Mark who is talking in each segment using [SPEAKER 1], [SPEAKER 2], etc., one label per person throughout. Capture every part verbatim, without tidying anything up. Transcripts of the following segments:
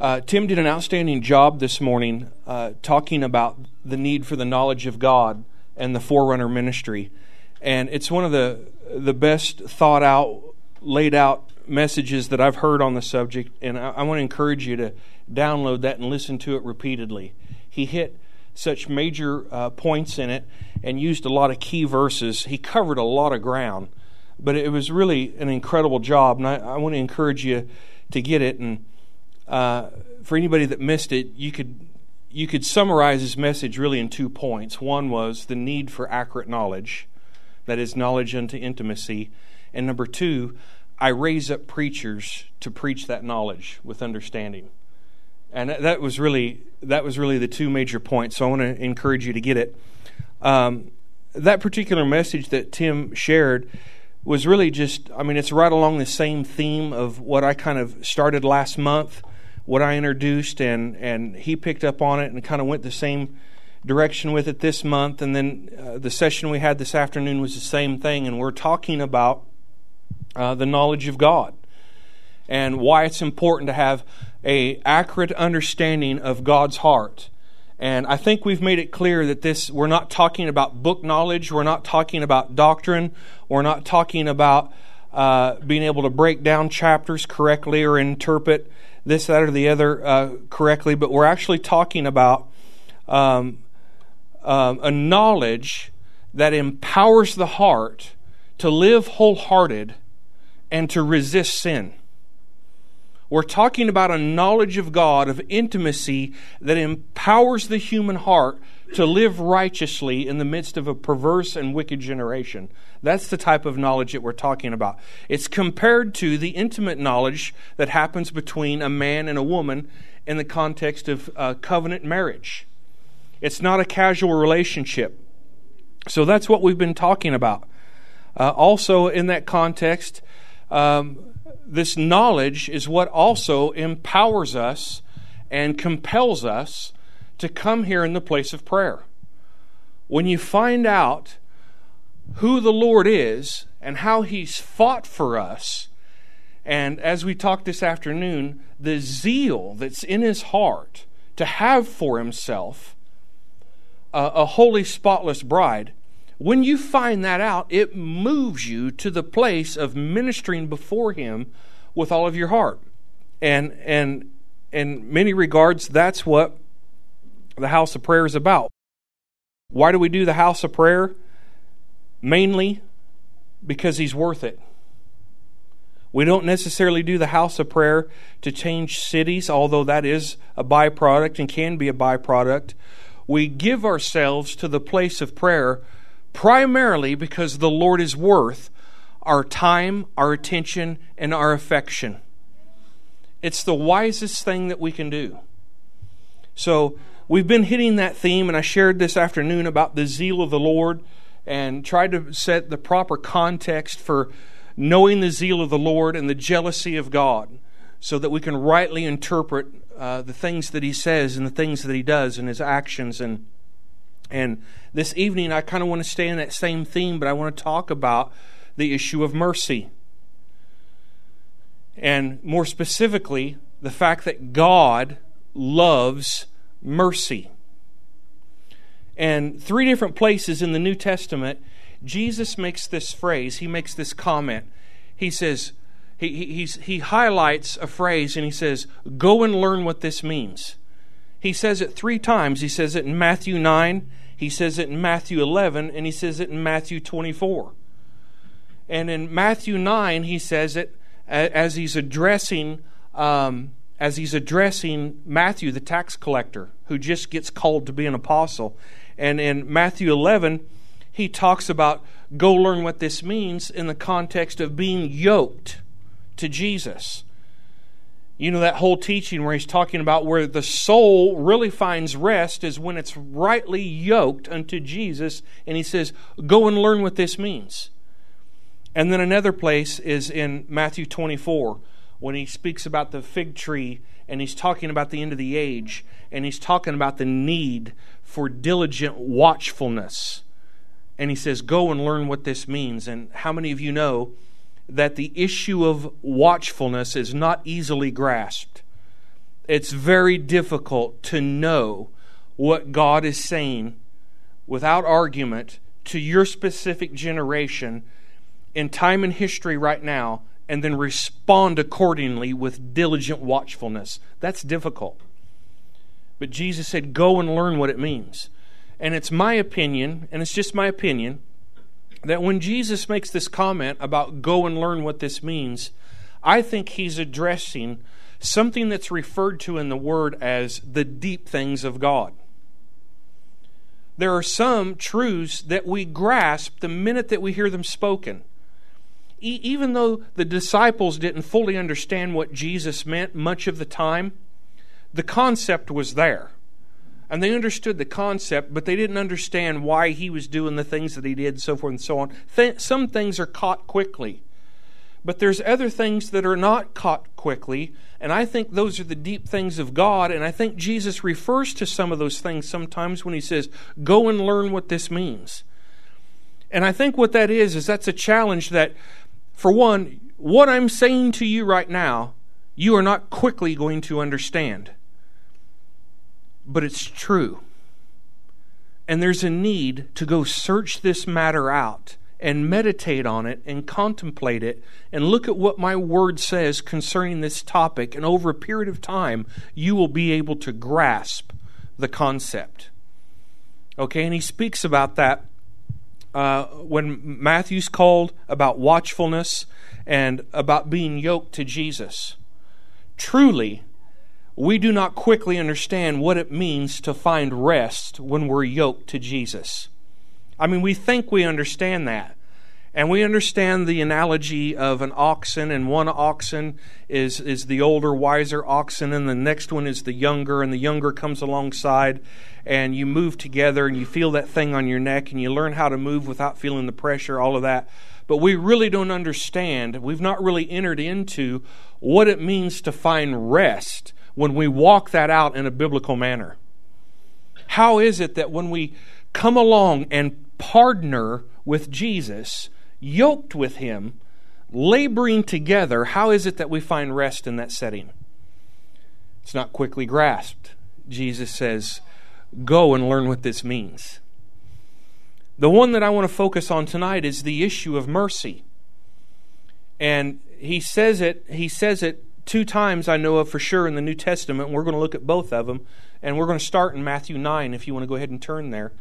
[SPEAKER 1] Uh, Tim did an outstanding job this morning uh, talking about the need for the knowledge of God and the Forerunner ministry. And it's one of the the best thought out, laid out messages that I've heard on the subject. And I, I want to encourage you to download that and listen to it repeatedly. He hit such major uh, points in it and used a lot of key verses. He covered a lot of ground, but it was really an incredible job. And I, I want to encourage you to get it. And Uh, for anybody that missed it, you could you could summarize his message really in two points. One was the need for accurate knowledge, that is, knowledge unto intimacy. And number two, I raise up preachers to preach that knowledge with understanding. And that was really that was really the two major points. So I want to encourage you to get it. Um, that particular message that Tim shared was really just, I mean, it's right along the same theme of what I kind of started last month, what I introduced, and, and he picked up on it and kind of went the same direction with it this month. And then uh, the session we had this afternoon was the same thing, and we're talking about uh, the knowledge of God and why it's important to have a accurate understanding of God's heart. And I think we've made it clear that this, we're not talking about book knowledge, we're not talking about doctrine, we're not talking about uh, being able to break down chapters correctly or interpret this, that, or the other uh, correctly, but we're actually talking about um, um, a knowledge that empowers the heart to live wholehearted and to resist sin. We're talking about a knowledge of God, of intimacy, that empowers the human heart to live righteously in the midst of a perverse and wicked generation. That's the type of knowledge that we're talking about. It's compared to the intimate knowledge that happens between a man and a woman in the context of uh, covenant marriage. It's not a casual relationship. So that's what we've been talking about. Uh, also in that context, um, this knowledge is what also empowers us and compels us to come here in the place of prayer. When you find out who the Lord is and how He's fought for us, and as we talked this afternoon, the zeal that's in His heart to have for Himself a, a holy, spotless bride, when you find that out, it moves you to the place of ministering before Him with all of your heart. And and in many regards, that's what the house of prayer is about. Why do we do the house of prayer? Mainly because He's worth it. We don't necessarily do the house of prayer to change cities, although that is a byproduct and can be a byproduct. We give ourselves to the place of prayer primarily because the Lord is worth our time, our attention, and our affection. It's the wisest thing that we can do. So we've been hitting that theme, and I shared this afternoon about the zeal of the Lord and tried to set the proper context for knowing the zeal of the Lord and the jealousy of God so that we can rightly interpret uh, the things that He says and the things that He does and His actions. And And this evening, I kind of want to stay in that same theme, but I want to talk about the issue of mercy. And more specifically, the fact that God loves mercy. And three different places in the New Testament, Jesus makes this phrase, He makes this comment. He says, he, he, he's, he highlights a phrase and He says, go and learn what this means. He says it three times. He says it in Matthew nine, He says it in Matthew eleven, and He says it in Matthew twenty-four. And in Matthew nine, He says it as He's addressing um, as He's addressing Matthew, the tax collector, who just gets called to be an apostle. And in Matthew eleven, He talks about go learn what this means in the context of being yoked to Jesus. You know, that whole teaching where He's talking about where the soul really finds rest is when it's rightly yoked unto Jesus. And He says, go and learn what this means. And then another place is in Matthew twenty-four, when He speaks about the fig tree and He's talking about the end of the age. And He's talking about the need for diligent watchfulness. And He says, go and learn what this means. And how many of you know that the issue of watchfulness is not easily grasped? it's very difficult to know what God is saying without argument to your specific generation in time and history right now, and then respond accordingly with diligent watchfulness. That's difficult. But Jesus said, go and learn what it means. And it's my opinion, and it's just my opinion, that when Jesus makes this comment about go and learn what this means, I think he's addressing something that's referred to in the Word as the deep things of God. There are some truths that we grasp the minute that we hear them spoken. E- even though the disciples didn't fully understand what Jesus meant much of the time, the concept was there. And they understood the concept, but they didn't understand why he was doing the things that he did, so forth and so on. Th- some things are caught quickly. But there's other things that are not caught quickly, and I think those are the deep things of God, and I think Jesus refers to some of those things sometimes when he says, go and learn what this means. And I think what that is, is that's a challenge that, for one, what I'm saying to you right now, you are not quickly going to understand. But it's true. And there's a need to go search this matter out and meditate on it and contemplate it and look at what my Word says concerning this topic. And over a period of time, you will be able to grasp the concept. Okay, and he speaks about that uh, when Matthew's called about watchfulness and about being yoked to Jesus. Truly, we do not quickly understand what it means to find rest when we're yoked to Jesus. I mean, we think we understand that. And we understand the analogy of an oxen, and one oxen is, is the older, wiser oxen, and the next one is the younger, and the younger comes alongside, and you move together, and you feel that thing on your neck, and you learn how to move without feeling the pressure, all of that. But we really don't understand, we've not really entered into what it means to find rest when we walk that out in a biblical manner. How is it that when we come along and partner with Jesus, yoked with Him, laboring together, how is it that we find rest in that setting? It's not quickly grasped. Jesus says, go and learn what this means. The one that I want to focus on tonight is the issue of mercy. And he says it, he says it two times I know of for sure in the New Testament. And we're going to look at both of them. And we're going to start in Matthew nine if you want to go ahead and turn there.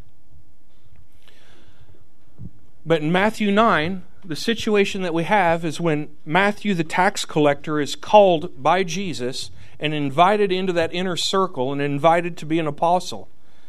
[SPEAKER 1] But in Matthew nine, the situation that we have is when Matthew the tax collector is called by Jesus and invited into that inner circle and invited to be an apostle.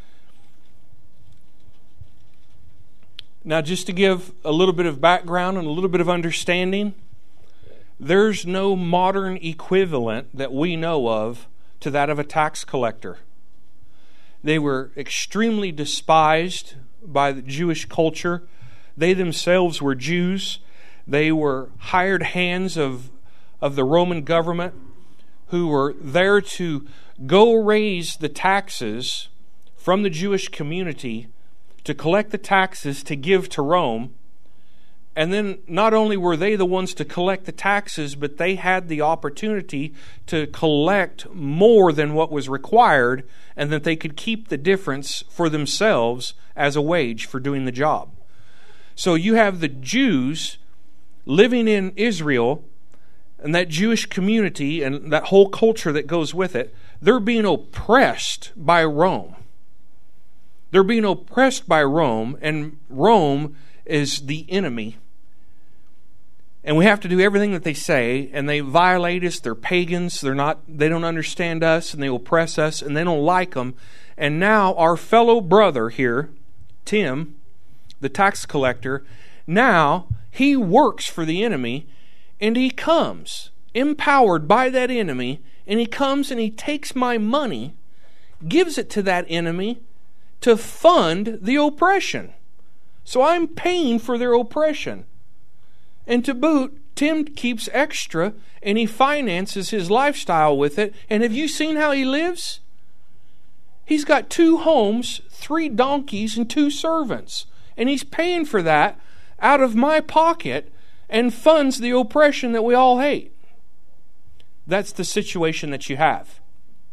[SPEAKER 1] Now, just to give a little bit of background and a little bit of understanding, there's no modern equivalent that we know of to that of a tax collector. They were extremely despised by the Jewish culture. They themselves were Jews. They were hired hands of, of the Roman government who were there to go raise the taxes from the Jewish community, to collect the taxes to give to Rome. And then not only were they the ones to collect the taxes, but they had the opportunity to collect more than what was required, and that they could keep the difference for themselves as a wage for doing the job. So you have the Jews living in Israel, and that Jewish community and that whole culture that goes with it, they're being oppressed by Rome. They're being oppressed by Rome, and Rome is the enemy. And we have to do everything that they say, and they violate us. They're pagans. They're not. They don't understand us, and they oppress us, and they don't like them. And now our fellow brother here, Tim, the tax collector, now he works for the enemy, and he comes empowered by that enemy, and he comes and he takes my money, gives it to that enemy to fund the oppression. So I'm paying for their oppression. And to boot, Tim keeps extra and he finances his lifestyle with it. And have you seen how he lives? He's got two homes, three donkeys, and two servants. And he's paying for that out of my pocket and funds the oppression that we all hate. That's the situation that you have.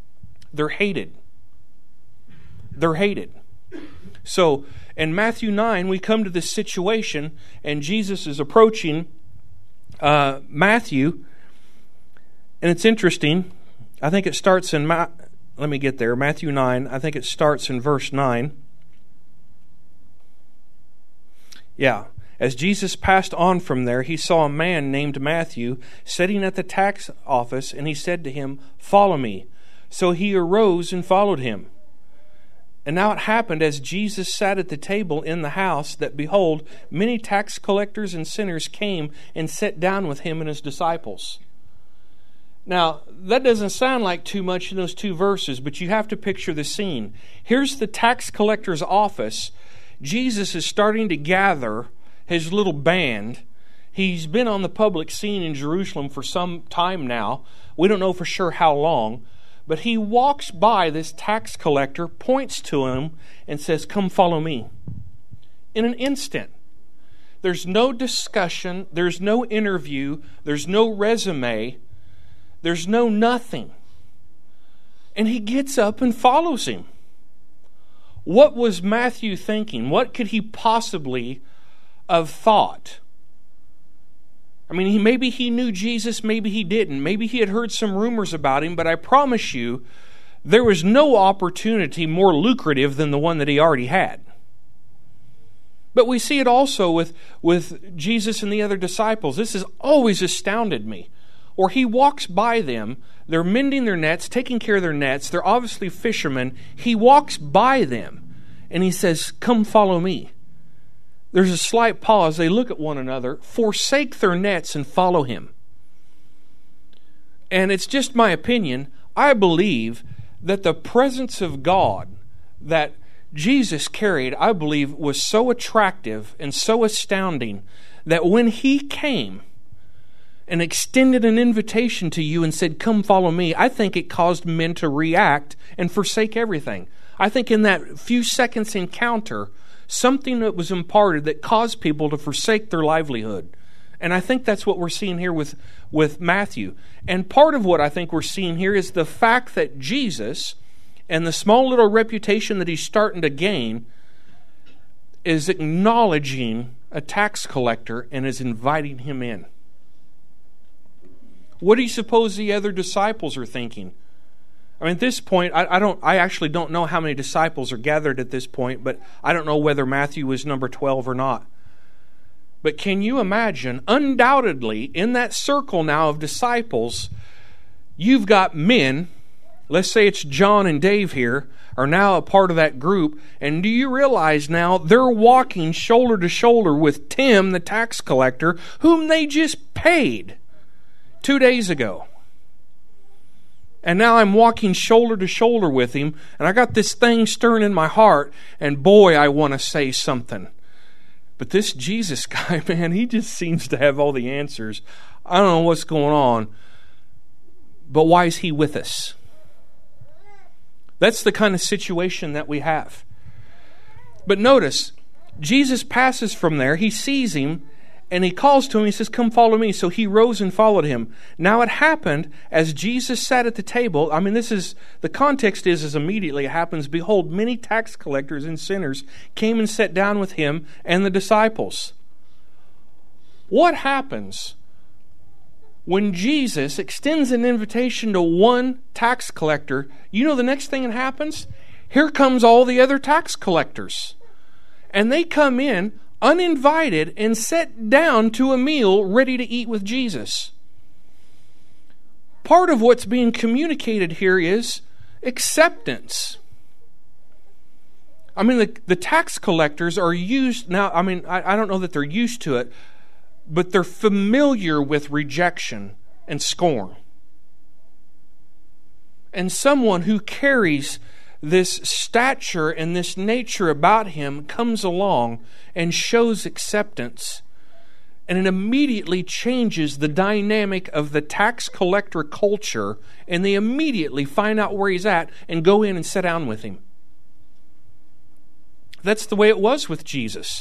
[SPEAKER 1] They're hated. They're hated. So in Matthew nine, we come to this situation, and Jesus is approaching uh, Matthew, and it's interesting. I think it starts in, Ma- let me get there, Matthew nine. I think it starts in verse nine. Yeah. As Jesus passed on from there, he saw a man named Matthew sitting at the tax office, and he said to him, "Follow me." So he arose and followed him. And now it happened, as Jesus sat at the table in the house, that, behold, many tax collectors and sinners came and sat down with him and his disciples. Now, that doesn't sound like too much in those two verses, but you have to picture the scene. Here's the tax collector's office. Jesus is starting to gather his little band. He's been on the public scene in Jerusalem for some time now. We don't know for sure how long. But he walks by this tax collector, points to him, and says, "Come follow me." In an instant. There's no discussion. There's no interview. There's no resume. There's no nothing. And he gets up and follows him. What was Matthew thinking? What could he possibly have thought? I mean, he, maybe he knew Jesus, maybe he didn't. Maybe he had heard some rumors about him, but I promise you, there was no opportunity more lucrative than the one that he already had. But we see it also with, with Jesus and the other disciples. This has always astounded me. Or he walks by them, they're mending their nets, taking care of their nets, they're obviously fishermen. He walks by them, and he says, "Come follow me." There's a slight pause. They look at one another, forsake their nets, and follow him. And it's just my opinion. I believe that the presence of God that Jesus carried, I believe, was so attractive and so astounding that when he came and extended an invitation to you and said, "Come follow me," I think it caused men to react and forsake everything. I think in that few seconds encounter, something that was imparted that caused people to forsake their livelihood. And I think that's what we're seeing here with, with Matthew. And part of what I think we're seeing here is the fact that Jesus, and the small little reputation that he's starting to gain, is acknowledging a tax collector and is inviting him in. What do you suppose the other disciples are thinking? I mean, at this point, I, I don't. I actually don't know how many disciples are gathered at this point, but I don't know whether Matthew was number twelve or not. But can you imagine, undoubtedly, in that circle now of disciples, you've got men, let's say it's John and Dave here, are now a part of that group, and do you realize now they're walking shoulder to shoulder with Tim, the tax collector, whom they just paid two days ago. And now I'm walking shoulder to shoulder with him, and I got this thing stirring in my heart, and boy, I want to say something. But this Jesus guy, man, he just seems to have all the answers. I don't know what's going on, but why is he with us? That's the kind of situation that we have. But notice, Jesus passes from there, he sees him, and he calls to him, he says, "Come follow me." So he rose and followed him. Now it happened, as Jesus sat at the table, I mean, this is, the context is, as immediately it happens, behold, many tax collectors and sinners came and sat down with him and the disciples. What happens when Jesus extends an invitation to one tax collector? You know the next thing that happens? Here comes all the other tax collectors. And they come in uninvited and sat down to a meal ready to eat with Jesus. Part of what's being communicated here is acceptance. I mean, the, the tax collectors are used, now, I mean, I, I don't know that they're used to it, but they're familiar with rejection and scorn. And someone who carries this stature and this nature about him comes along and shows acceptance, and it immediately changes the dynamic of the tax collector culture, and they immediately find out where he's at and go in and sit down with him. That's the way it was with Jesus.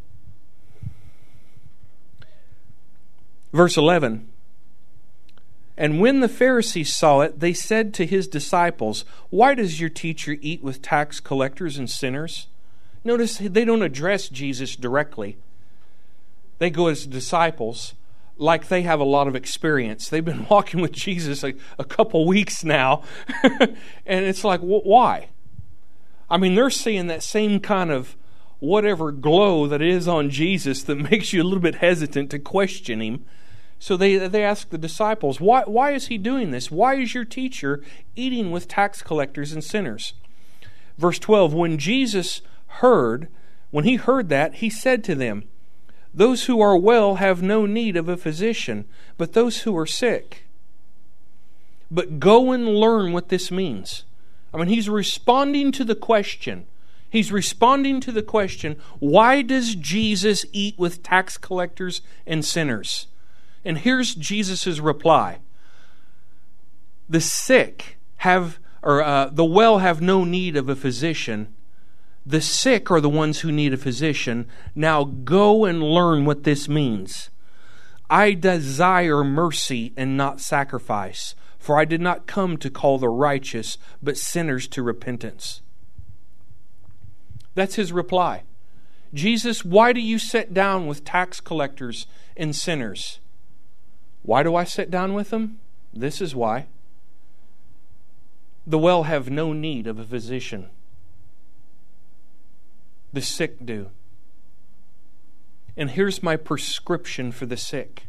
[SPEAKER 1] Verse eleven. And when the Pharisees saw it, they said to his disciples, "Why does your teacher eat with tax collectors and sinners?" Notice they don't address Jesus directly. They go as disciples like they have a lot of experience. They've been walking with Jesus a, a couple weeks now. And it's like, why? I mean, they're seeing that same kind of whatever glow that is on Jesus that makes you a little bit hesitant to question him. So they they ask the disciples, why, why is he doing this? Why is your teacher eating with tax collectors and sinners? Verse twelve, when Jesus heard, when he heard that, he said to them, "Those who are well have no need of a physician, but those who are sick. But go and learn what this means." I mean, he's responding to the question. He's responding to the question, why does Jesus eat with tax collectors and sinners? And here's Jesus' reply. The sick have, or uh, the well have no need of a physician. The sick are the ones who need a physician. Now go and learn what this means. I desire mercy and not sacrifice, for I did not come to call the righteous, but sinners to repentance. That's his reply. Jesus, why do you sit down with tax collectors and sinners? Why do I sit down with them? This is why. The well have no need of a physician. The sick do. And here's my prescription for the sick.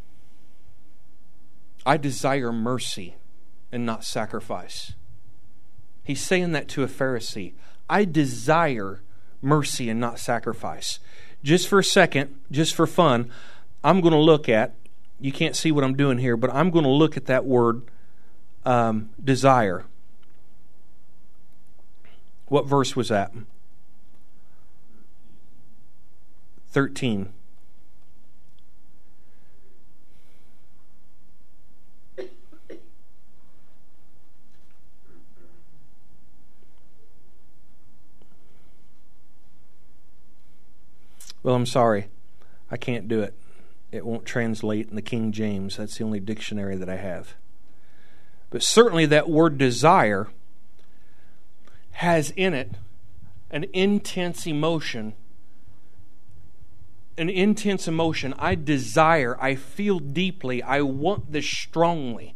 [SPEAKER 1] I desire mercy and not sacrifice. He's saying that to a Pharisee. I desire mercy and not sacrifice. Just for a second, just for fun, I'm going to look at, you can't see what I'm doing here, but I'm going to look at that word um, desire. What verse was that? thirteen. Well, I'm sorry. I can't do it. It won't translate in the King James. That's the only dictionary that I have. But certainly that word desire has in it an intense emotion. An intense emotion. I desire, I feel deeply, I want this strongly.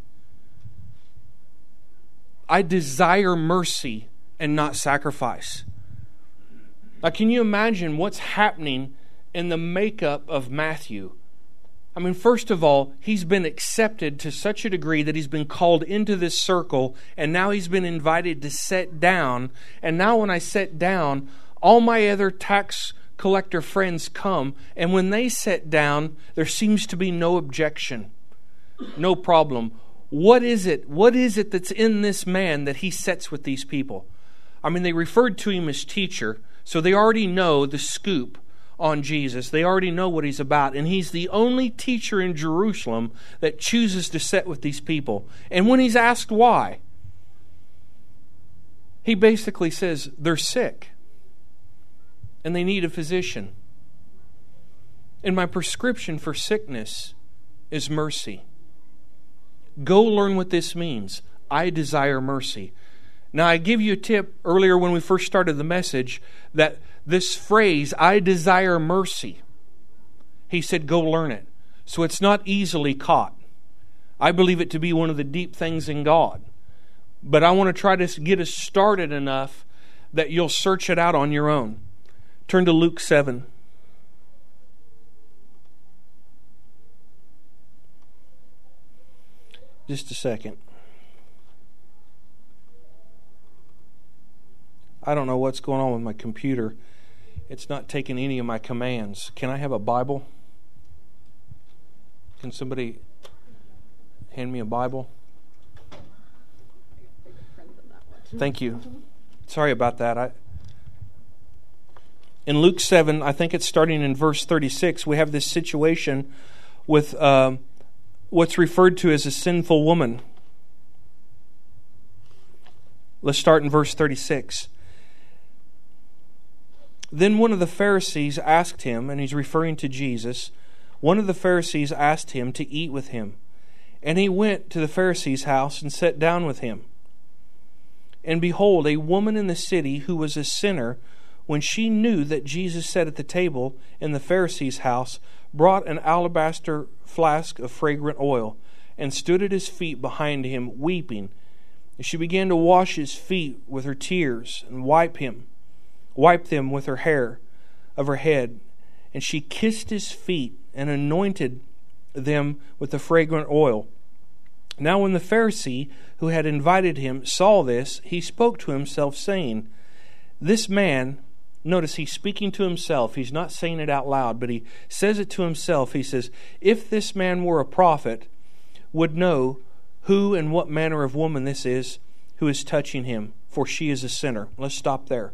[SPEAKER 1] I desire mercy and not sacrifice. Now, can you imagine what's happening in the makeup of Matthew? I mean, first of all, he's been accepted to such a degree that he's been called into this circle, and now he's been invited to sit down. And now when I sit down, all my other tax collector friends come, and when they sit down, there seems to be no objection, no problem. What is it? What is it that's in this man that he sits with these people? I mean, they referred to him as teacher, so they already know the scoop on Jesus. They already know what he's about. And he's the only teacher in Jerusalem that chooses to sit with these people. And when he's asked why, he basically says they're sick and they need a physician. And my prescription for sickness is mercy. Go learn what this means. I desire mercy. Now, I give you a tip earlier when we first started the message that this phrase, I desire mercy, he said, go learn it. So it's not easily caught. I believe it to be one of the deep things in God. But I want to try to get us started enough that you'll search it out on your own. Turn to Luke seven. Just a second. I don't know what's going on with my computer. It's not taking any of my commands. Can I have a Bible? Can somebody hand me a Bible? Thank you. Sorry about that. I, in Luke seven, I think it's starting in verse thirty-six, we have this situation with uh, what's referred to as a sinful woman. Let's start in verse thirty-six. Then one of the Pharisees asked him, and he's referring to Jesus, one of the Pharisees asked him to eat with him. And he went to the Pharisee's house and sat down with him. And behold, a woman in the city who was a sinner, when she knew that Jesus sat at the table in the Pharisee's house, brought an alabaster flask of fragrant oil, and stood at his feet behind him, weeping. And she began to wash his feet with her tears, and wipe him, wipe them with her hair of her head. And she kissed his feet, and anointed them with the fragrant oil. Now when the Pharisee who had invited him saw this, he spoke to himself, saying, This man, notice he's speaking to himself. He's not saying it out loud, but he says it to himself. He says, if this man were a prophet, would know who and what manner of woman this is who is touching him, for she is a sinner. Let's stop there.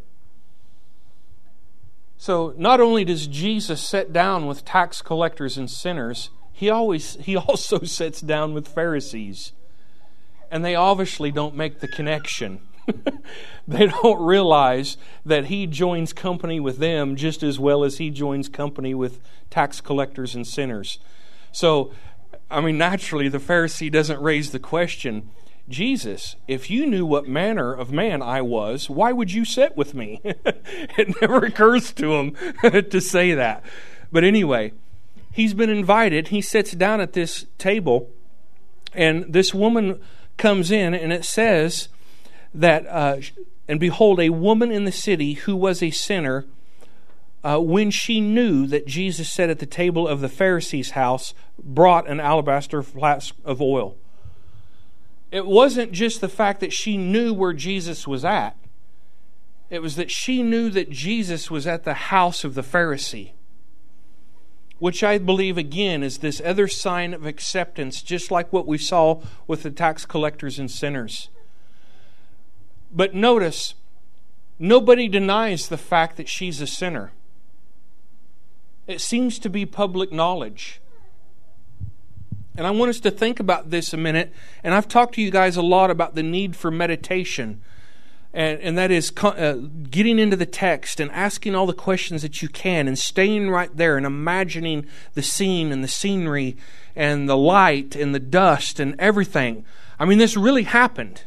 [SPEAKER 1] So not only does Jesus sit down with tax collectors and sinners, he always he also sits down with Pharisees. And they obviously don't make the connection. They don't realize that he joins company with them just as well as he joins company with tax collectors and sinners. So, I mean, naturally, the Pharisee doesn't raise the question, Jesus, if you knew what manner of man I was, why would you sit with me? It never occurs to him to say that. But anyway, he's been invited. He sits down at this table, and this woman comes in, and it says that, uh, and behold, a woman in the city who was a sinner, uh, when she knew that Jesus sat at the table of the Pharisee's house, brought an alabaster flask of oil. It wasn't just the fact that she knew where Jesus was at. It was that she knew that Jesus was at the house of the Pharisee, which I believe, again, is this other sign of acceptance, just like what we saw with the tax collectors and sinners. But notice, nobody denies the fact that she's a sinner. It seems to be public knowledge. And I want us to think about this a minute. And I've talked to you guys a lot about the need for meditation. And, and that is uh, getting into the text and asking all the questions that you can and staying right there and imagining the scene and the scenery and the light and the dust and everything. I mean, this really happened.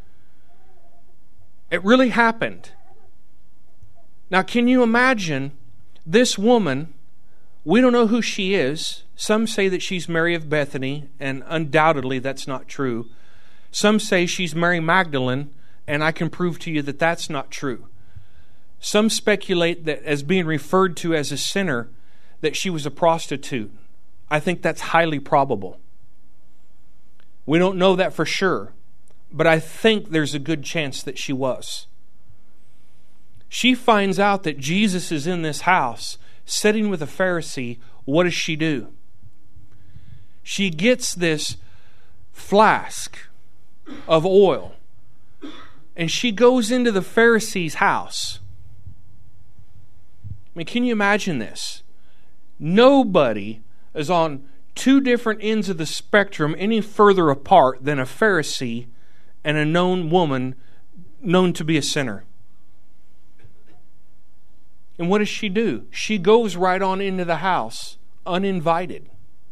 [SPEAKER 1] It really happened. Now, can you imagine this woman? We don't know who she is. Some say that she's Mary of Bethany, and undoubtedly that's not true. Some say she's Mary Magdalene, and I can prove to you that that's not true. Some speculate that as being referred to as a sinner, that she was a prostitute. I think that's highly probable. We don't know that for sure, but I think there's a good chance that she was. She finds out that Jesus is in this house, sitting with a Pharisee. What does she do? She gets this flask of oil, and she goes into the Pharisee's house. I mean, can you imagine this? Nobody is on two different ends of the spectrum any further apart than a Pharisee and a known woman known to be a sinner. And what does she do? She goes right on into the house, uninvited.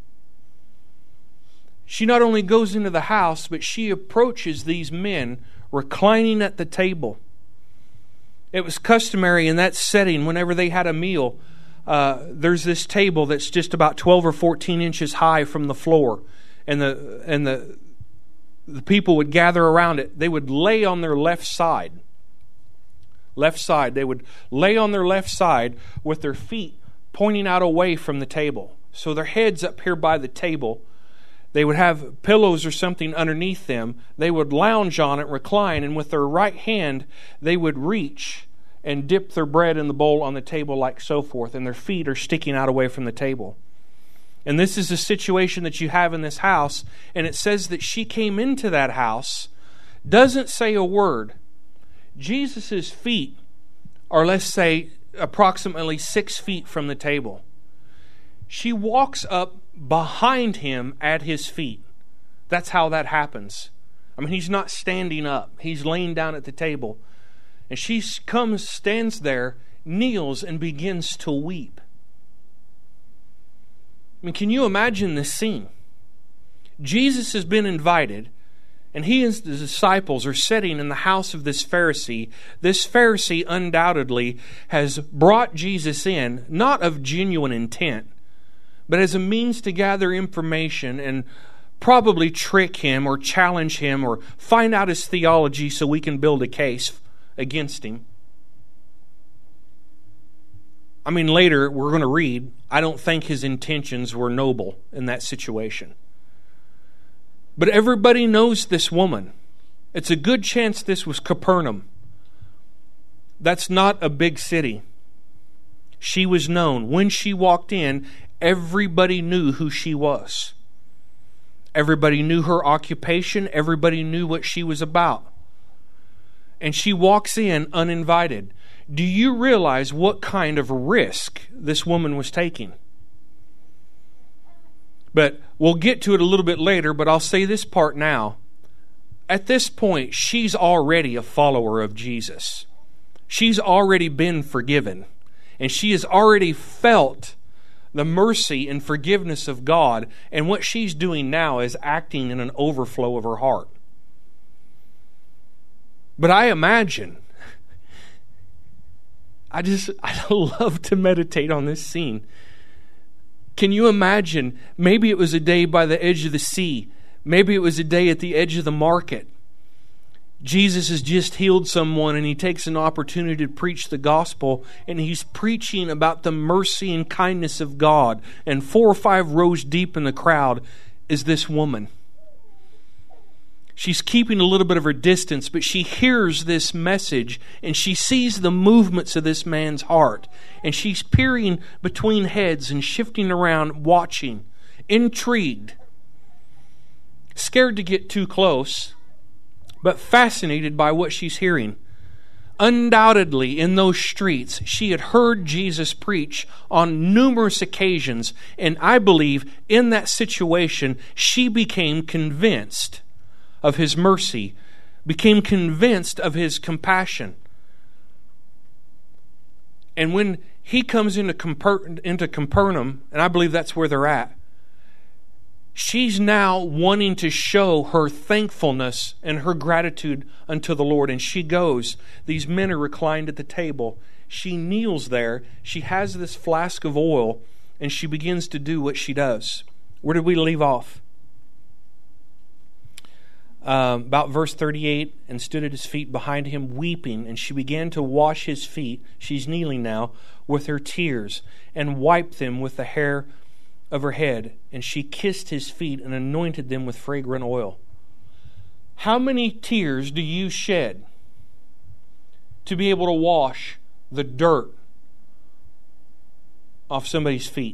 [SPEAKER 1] She not only goes into the house, but she approaches these men reclining at the table. It was customary in that setting, whenever they had a meal, uh, there's this table that's just about twelve or fourteen inches high from the floor. And the and the the people would gather around it. They would lay on their left side. Left side. They would lay on their left side with their feet pointing out away from the table. So their heads up here by the table. They would have pillows or something underneath them. They would lounge on it, recline, and with their right hand, they would reach and dip their bread in the bowl on the table like so forth, and their feet are sticking out away from the table. And this is the situation that you have in this house, and it says that she came into that house, doesn't say a word. Jesus' feet are, let's say, approximately six feet from the table. She walks up behind him at his feet. That's how that happens. I mean, he's not standing up. He's laying down at the table. And she comes, stands there, kneels, and begins to weep. I mean, can you imagine this scene? Jesus has been invited, and he and his disciples are sitting in the house of this Pharisee. This Pharisee undoubtedly has brought Jesus in, not of genuine intent, but as a means to gather information and probably trick him or challenge him or find out his theology so we can build a case against him. I mean, later we're going to read, I don't think his intentions were noble in that situation. But everybody knows this woman. It's a good chance this was Capernaum. That's not a big city. She was known. When she walked in, everybody knew who she was. Everybody knew her occupation. Everybody knew what she was about. And she walks in uninvited. Do you realize what kind of risk this woman was taking? But we'll get to it a little bit later, but I'll say this part now. At this point, she's already a follower of Jesus. She's already been forgiven. And she has already felt the mercy and forgiveness of God. And what she's doing now is acting in an overflow of her heart. But I imagine, I just, I love to meditate on this scene. Can you imagine, maybe it was a day by the edge of the sea. Maybe it was a day at the edge of the market. Jesus has just healed someone and he takes an opportunity to preach the gospel, and he's preaching about the mercy and kindness of God. And four or five rows deep in the crowd is this woman. She's keeping a little bit of her distance, but she hears this message and she sees the movements of this man's heart. And she's peering between heads and shifting around, watching, intrigued, scared to get too close, but fascinated by what she's hearing. Undoubtedly, in those streets, she had heard Jesus preach on numerous occasions, and I believe in that situation, she became convinced of his mercy, became convinced of his compassion. And when he comes into, Comper- into Capernaum, and I believe that's where they're at, she's now wanting to show her thankfulness and her gratitude unto the Lord. And she goes. These men are reclined at the table. She kneels there. She has this flask of oil, and she begins to do what she does. Where did we leave off? Um, about verse thirty-eight, and stood at his feet behind him weeping, and she began to wash his feet, she's kneeling now, with her tears, and wiped them with the hair of her head, and she kissed his feet and anointed them with fragrant oil. How many tears do you shed to be able to wash the dirt off somebody's feet?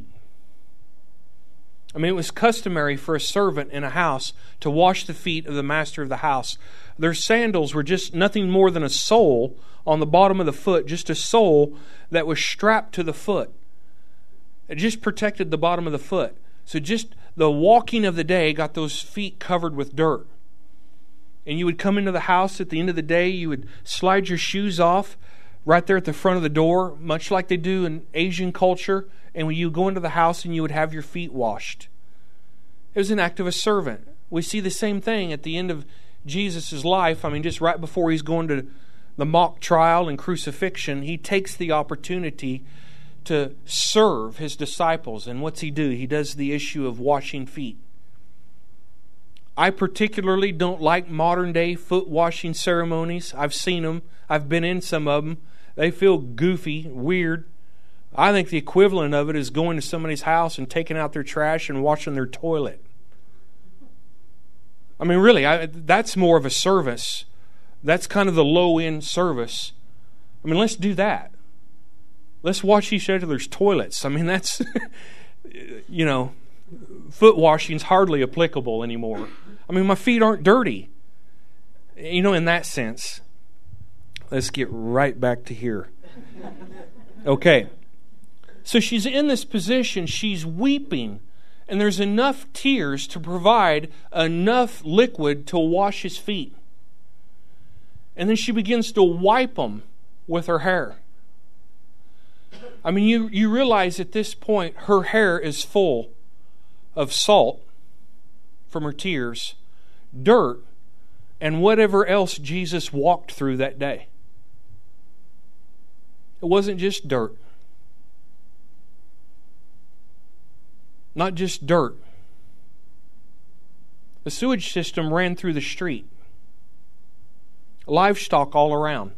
[SPEAKER 1] I mean, it was customary for a servant in a house to wash the feet of the master of the house. Their sandals were just nothing more than a sole on the bottom of the foot, just a sole that was strapped to the foot. It just protected the bottom of the foot. So just the walking of the day got those feet covered with dirt. And you would come into the house at the end of the day, you would slide your shoes off right there at the front of the door, much like they do in Asian culture. And when you go into the house and you would have your feet washed. It was an act of a servant. We see the same thing at the end of Jesus' life. I mean, just right before he's going to the mock trial and crucifixion, he takes the opportunity to serve his disciples. And what's he do? He does the issue of washing feet. I particularly don't like modern day foot washing ceremonies. I've seen them. I've been in some of them. They feel goofy, weird. I think the equivalent of it is going to somebody's house and taking out their trash and washing their toilet. I mean, really, I, that's more of a service. That's kind of the low-end service. I mean, let's do that. Let's wash each other's toilets. I mean, that's, you know, foot washing's hardly applicable anymore. I mean, my feet aren't dirty. You know, in that sense. Let's get right back to here. Okay. So she's in this position, she's weeping, and there's enough tears to provide enough liquid to wash his feet. And then she begins to wipe them with her hair. I mean, you, you realize at this point her hair is full of salt from her tears, dirt, and whatever else Jesus walked through that day. It wasn't just dirt. Not just dirt. The sewage system ran through the street. Livestock all around.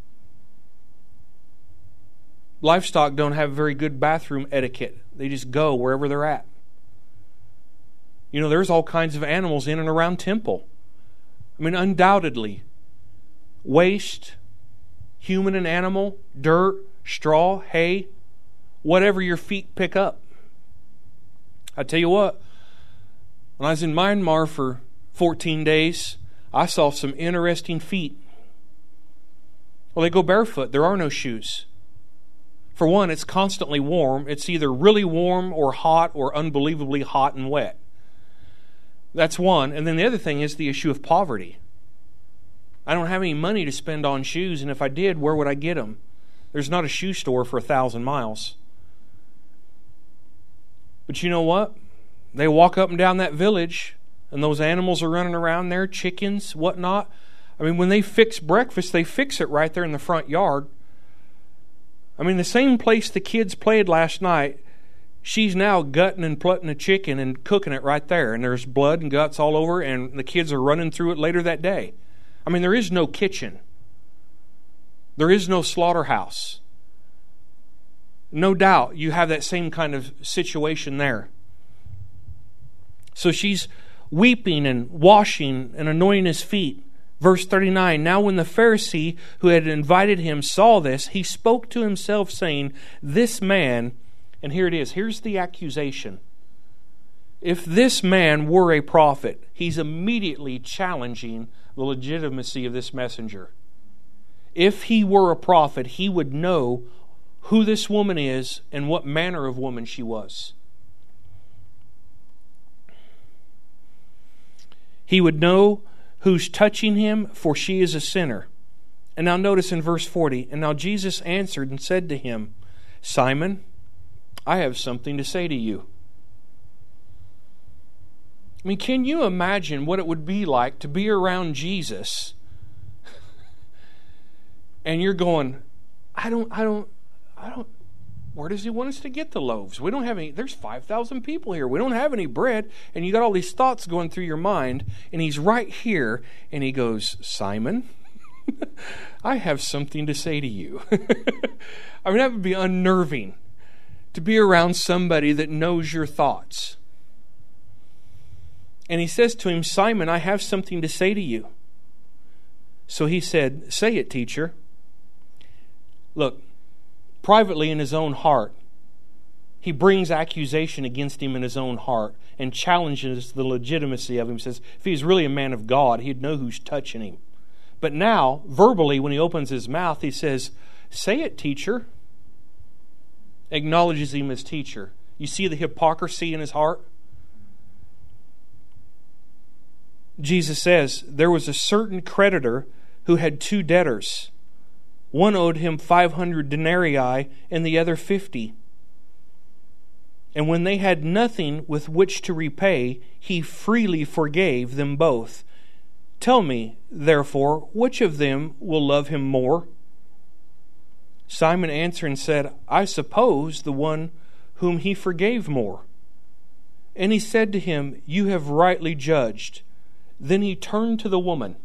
[SPEAKER 1] Livestock don't have very good bathroom etiquette. They just go wherever they're at. You know, there's all kinds of animals in and around Temple. I mean, undoubtedly, waste, human and animal, dirt, straw, hay, whatever your feet pick up. I tell you what, when I was in Myanmar for fourteen days, I saw some interesting feet. Well, they go barefoot. There are no shoes. For one, it's constantly warm. It's either really warm or hot or unbelievably hot and wet. That's one. And then the other thing is the issue of poverty. I don't have any money to spend on shoes, and if I did, where would I get them? There's not a shoe store for a thousand miles. But you know what? They walk up and down that village, and those animals are running around there, chickens, whatnot. I mean, when they fix breakfast, they fix it right there in the front yard. I mean, the same place the kids played last night, she's now gutting and plutting a chicken and cooking it right there. And there's blood and guts all over, and the kids are running through it later that day. I mean, there is no kitchen. There is no slaughterhouse. No doubt you have that same kind of situation there. So she's weeping and washing and anointing his feet. Verse thirty-nine, now when the Pharisee who had invited him saw this, he spoke to himself saying, this man, and here it is, here's the accusation. If this man were a prophet, he's immediately challenging the legitimacy of this messenger. If he were a prophet, he would know who this woman is and what manner of woman she was. He would know who's touching him, for she is a sinner. And now notice in verse forty, and now Jesus answered and said to him, Simon, I have something to say to you. I mean, can you imagine what it would be like to be around Jesus and you're going, I don't, I don't, I don't, where does he want us to get the loaves? We don't have any, there's five thousand people here. We don't have any bread. And you got all these thoughts going through your mind, and he's right here, and he goes, Simon, I have something to say to you. I mean, that would be unnerving to be around somebody that knows your thoughts. And he says to him, Simon, I have something to say to you. So he said, say it, teacher. Look, privately in his own heart, he brings accusation against him in his own heart and challenges the legitimacy of him. He says, if he's really a man of God, he'd know who's touching him. But now, verbally, when he opens his mouth, he says, say it, teacher. Acknowledges him as teacher. You see the hypocrisy in his heart? Jesus says, there was a certain creditor who had two debtors. One owed him five hundred denarii and the other fifty. And when they had nothing with which to repay, he freely forgave them both. Tell me, therefore, which of them will love him more? Simon answered and said, I suppose the one whom he forgave more. And he said to him, you have rightly judged. Then he turned to the woman.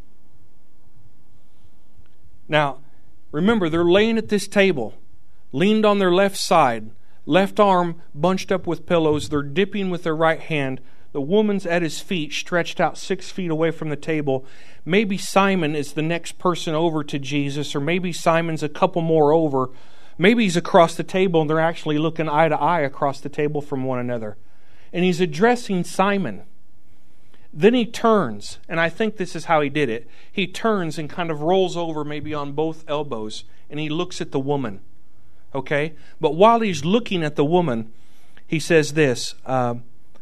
[SPEAKER 1] Now, remember, they're laying at this table, leaned on their left side, left arm bunched up with pillows. They're dipping with their right hand. The woman's at his feet, stretched out six feet away from the table. Maybe Simon is the next person over to Jesus, or maybe Simon's a couple more over. Maybe he's across the table and they're actually looking eye to eye across the table from one another. And he's addressing Simon. Then he turns, and I think this is how he did it. He turns and kind of rolls over maybe on both elbows, and he looks at the woman. Okay? But while he's looking at the woman, he says this. Uh,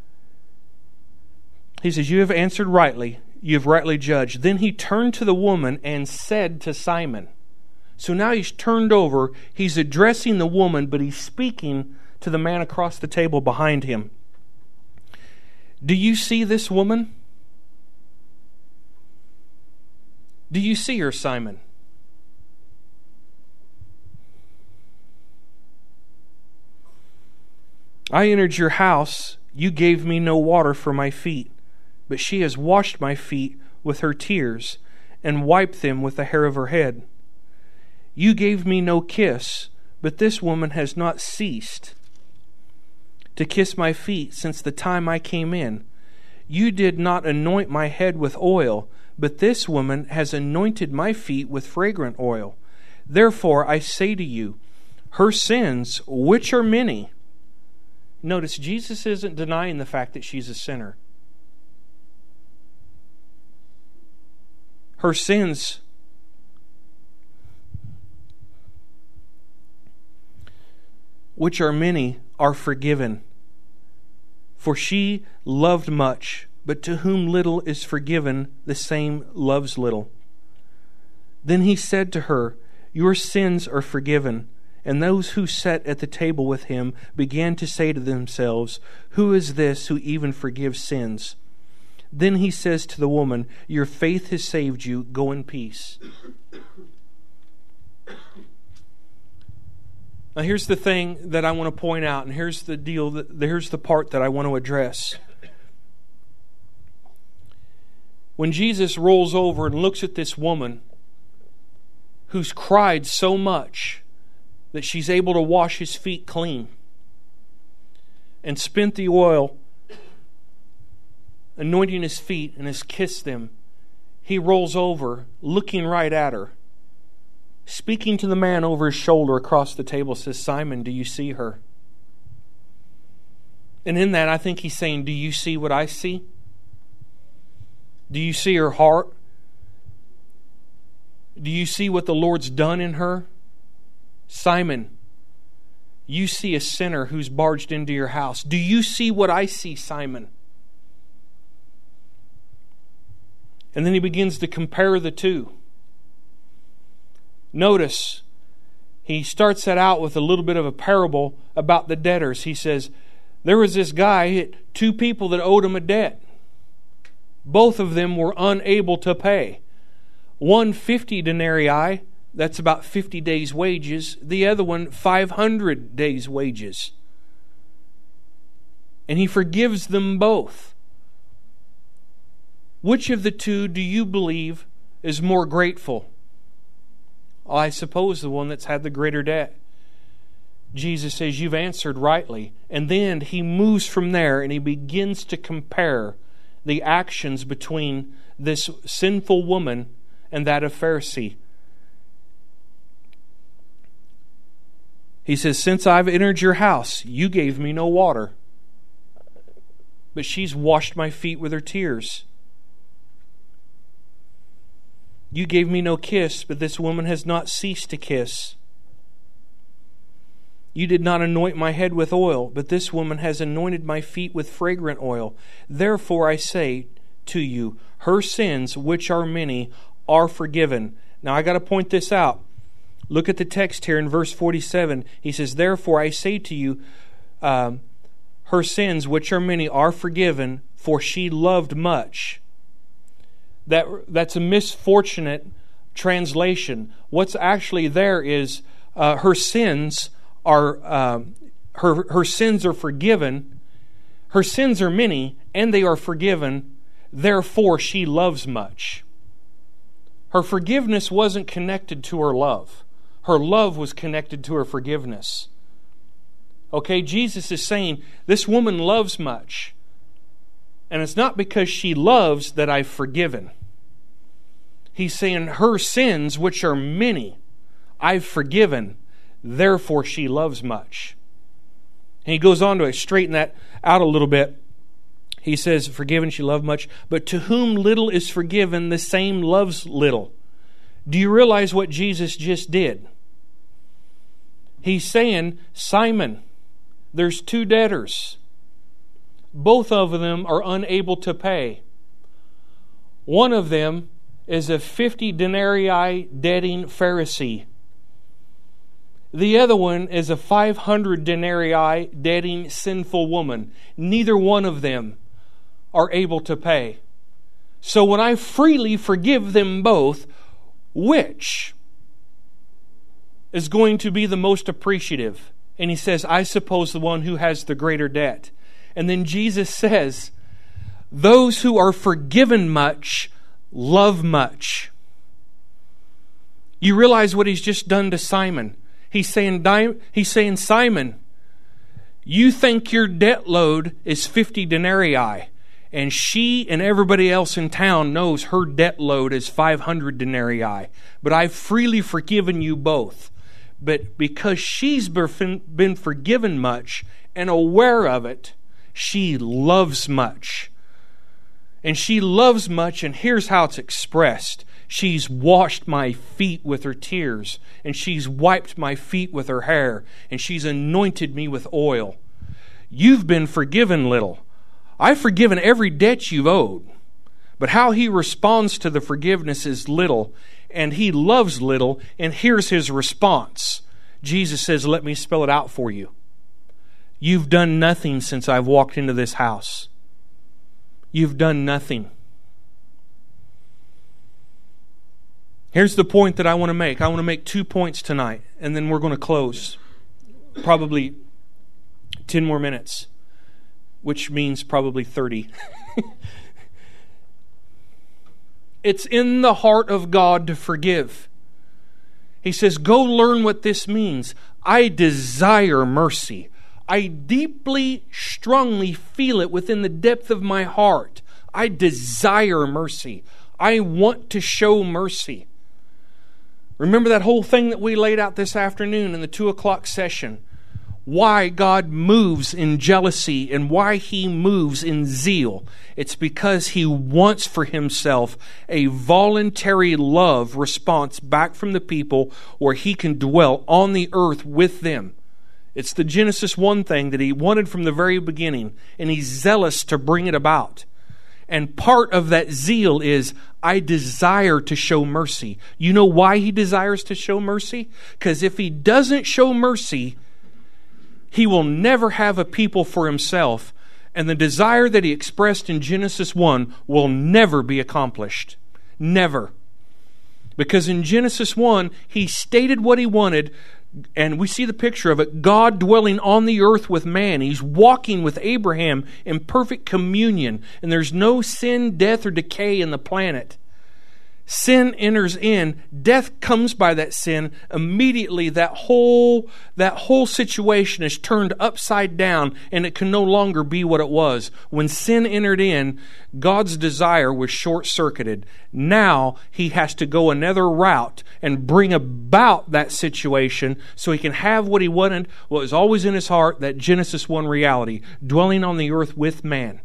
[SPEAKER 1] he says, you have answered rightly. You have rightly judged. Then he turned to the woman and said to Simon. So now he's turned over. He's addressing the woman, but he's speaking to the man across the table behind him. Do you see this woman? Do you see her, Simon? I entered your house. You gave me no water for my feet, but she has washed my feet with her tears and wiped them with the hair of her head. You gave me no kiss, but this woman has not ceased to kiss my feet since the time I came in. You did not anoint my head with oil, but this woman has anointed my feet with fragrant oil. Therefore I say to you, her sins, which are many. Notice, Jesus isn't denying the fact that she's a sinner. Her sins, which are many, are forgiven. For she loved much, but to whom little is forgiven, the same loves little. Then he said to her, your sins are forgiven. And those who sat at the table with him began to say to themselves, who is this who even forgives sins? Then he says to the woman, your faith has saved you. Go in peace. Now here's the thing that I want to point out, and here's the deal, that, here's the part that I want to address. When Jesus rolls over and looks at this woman who's cried so much that she's able to wash his feet clean and spent the oil anointing his feet and has kissed them, he rolls over, looking right at her, speaking to the man over his shoulder across the table, says, Simon, do you see her? And in that, I think he's saying, do you see what I see? Do you see her heart? Do you see what the Lord's done in her? Simon, you see a sinner who's barged into your house. Do you see what I see, Simon? And then he begins to compare the two. Notice, he starts that out with a little bit of a parable about the debtors. He says, there was this guy, two people that owed him a debt. Both of them were unable to pay. One fifty denarii, that's about fifty days' wages. The other one, five hundred days' wages. And he forgives them both. Which of the two do you believe is more grateful? I suppose the one that's had the greater debt. Jesus says, you've answered rightly. And then he moves from there and he begins to compare the actions between this sinful woman and that of Pharisee. He says, since I've entered your house, you gave me no water, but she's washed my feet with her tears. You gave me no kiss, but this woman has not ceased to kiss. You did not anoint my head with oil, but this woman has anointed my feet with fragrant oil. Therefore I say to you, her sins, which are many, are forgiven. Now I got to point this out. Look at the text here in verse forty-seven. He says, therefore I say to you, um, her sins, which are many, are forgiven, for she loved much. That That's a misfortunate translation. What's actually there is uh, her sins are um, her her sins are forgiven. Her sins are many, and they are forgiven. Therefore, she loves much. Her forgiveness wasn't connected to her love. Her love was connected to her forgiveness. Okay, Jesus is saying, this woman loves much. And it's not because she loves that I've forgiven. He's saying her sins, which are many, I've forgiven. Therefore, she loves much. And he goes on to straighten that out a little bit. He says, forgiven, she loved much. But to whom little is forgiven, the same loves little. Do you realize what Jesus just did? He's saying, Simon, there's two debtors. Both of them are unable to pay. One of them is a fifty denarii debting Pharisee. The other one is a five hundred denarii debting sinful woman. Neither one of them are able to pay. So when I freely forgive them both, which is going to be the most appreciative? And he says, I suppose the one who has the greater debt. And then Jesus says, those who are forgiven much love much. You realize what he's just done to Simon. He's saying, he's saying, Simon, you think your debt load is fifty denarii, and she and everybody else in town knows her debt load is five hundred denarii. But I've freely forgiven you both. But because she's been forgiven much and aware of it, she loves much. And she loves much, and here's how it's expressed. She's washed my feet with her tears, and she's wiped my feet with her hair, and she's anointed me with oil. You've been forgiven little. I've forgiven every debt you've owed. But how he responds to the forgiveness is little, and he loves little, and here's his response. Jesus says, let me spell it out for you. You've done nothing since I've walked into this house. You've done nothing. Here's the point that I want to make. I want to make two points tonight, and then we're going to close. Probably ten more minutes, which means probably thirty. It's in the heart of God to forgive. He says, go learn what this means. I desire mercy. I deeply, strongly feel it within the depth of my heart. I desire mercy. I want to show mercy. Remember that whole thing that we laid out this afternoon in the two o'clock session? Why God moves in jealousy and why He moves in zeal. It's because He wants for Himself a voluntary love response back from the people where He can dwell on the earth with them. It's the Genesis one thing that He wanted from the very beginning, and He's zealous to bring it about. And part of that zeal is, I desire to show mercy. You know why He desires to show mercy? Because if He doesn't show mercy, He will never have a people for Himself. And the desire that He expressed in Genesis one will never be accomplished. Never. Because in Genesis one, He stated what He wanted, and we see the picture of it, God dwelling on the earth with man. He's walking with Abraham in perfect communion, and there's no sin, death, or decay in the planet. Sin enters in, death comes by that sin. Immediately that whole that whole situation is turned upside down, and it can no longer be what it was. When sin entered in, God's desire was short-circuited. Now He has to go another route and bring about that situation so He can have what He wanted, what was always in His heart, that Genesis one reality, dwelling on the earth with man.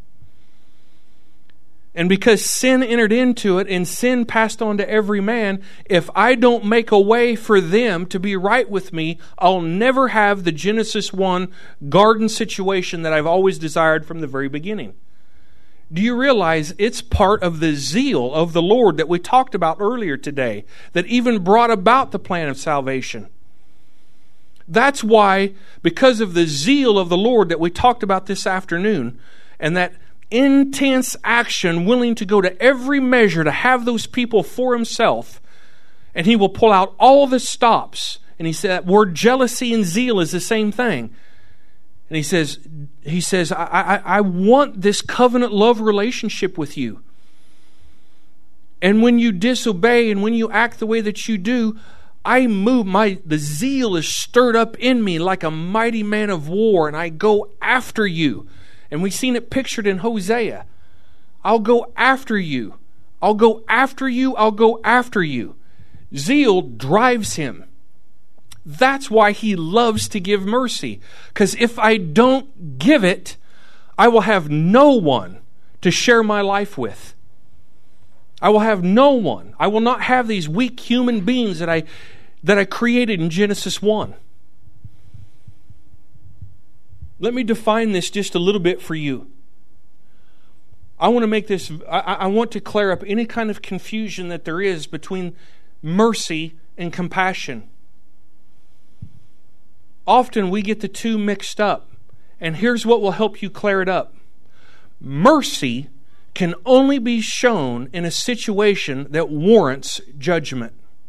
[SPEAKER 1] And because sin entered into it and sin passed on to every man, if I don't make a way for them to be right with me, I'll never have the Genesis one garden situation that I've always desired from the very beginning. Do you realize it's part of the zeal of the Lord that we talked about earlier today that even brought about the plan of salvation? That's why, because of the zeal of the Lord that we talked about this afternoon, and that intense action, willing to go to every measure to have those people for Himself, and He will pull out all the stops. And He said that word jealousy and zeal is the same thing. And He says, He says, I, I, I want this covenant love relationship with you. And when you disobey and when you act the way that you do, I move, my the zeal is stirred up in me like a mighty man of war, and I go after you. And we've seen it pictured in Hosea. I'll go after you. I'll go after you. I'll go after you. Zeal drives Him. That's why He loves to give mercy. Because if I don't give it, I will have no one to share my life with. I will have no one. I will not have these weak human beings that I, that I created in Genesis one. Let me define this just a little bit for you. I want to make this, I, I want to clear up any kind of confusion that there is between mercy and compassion. Often we get the two mixed up, and here's what will help you clear it up. Mercy can only be shown in a situation that warrants judgment.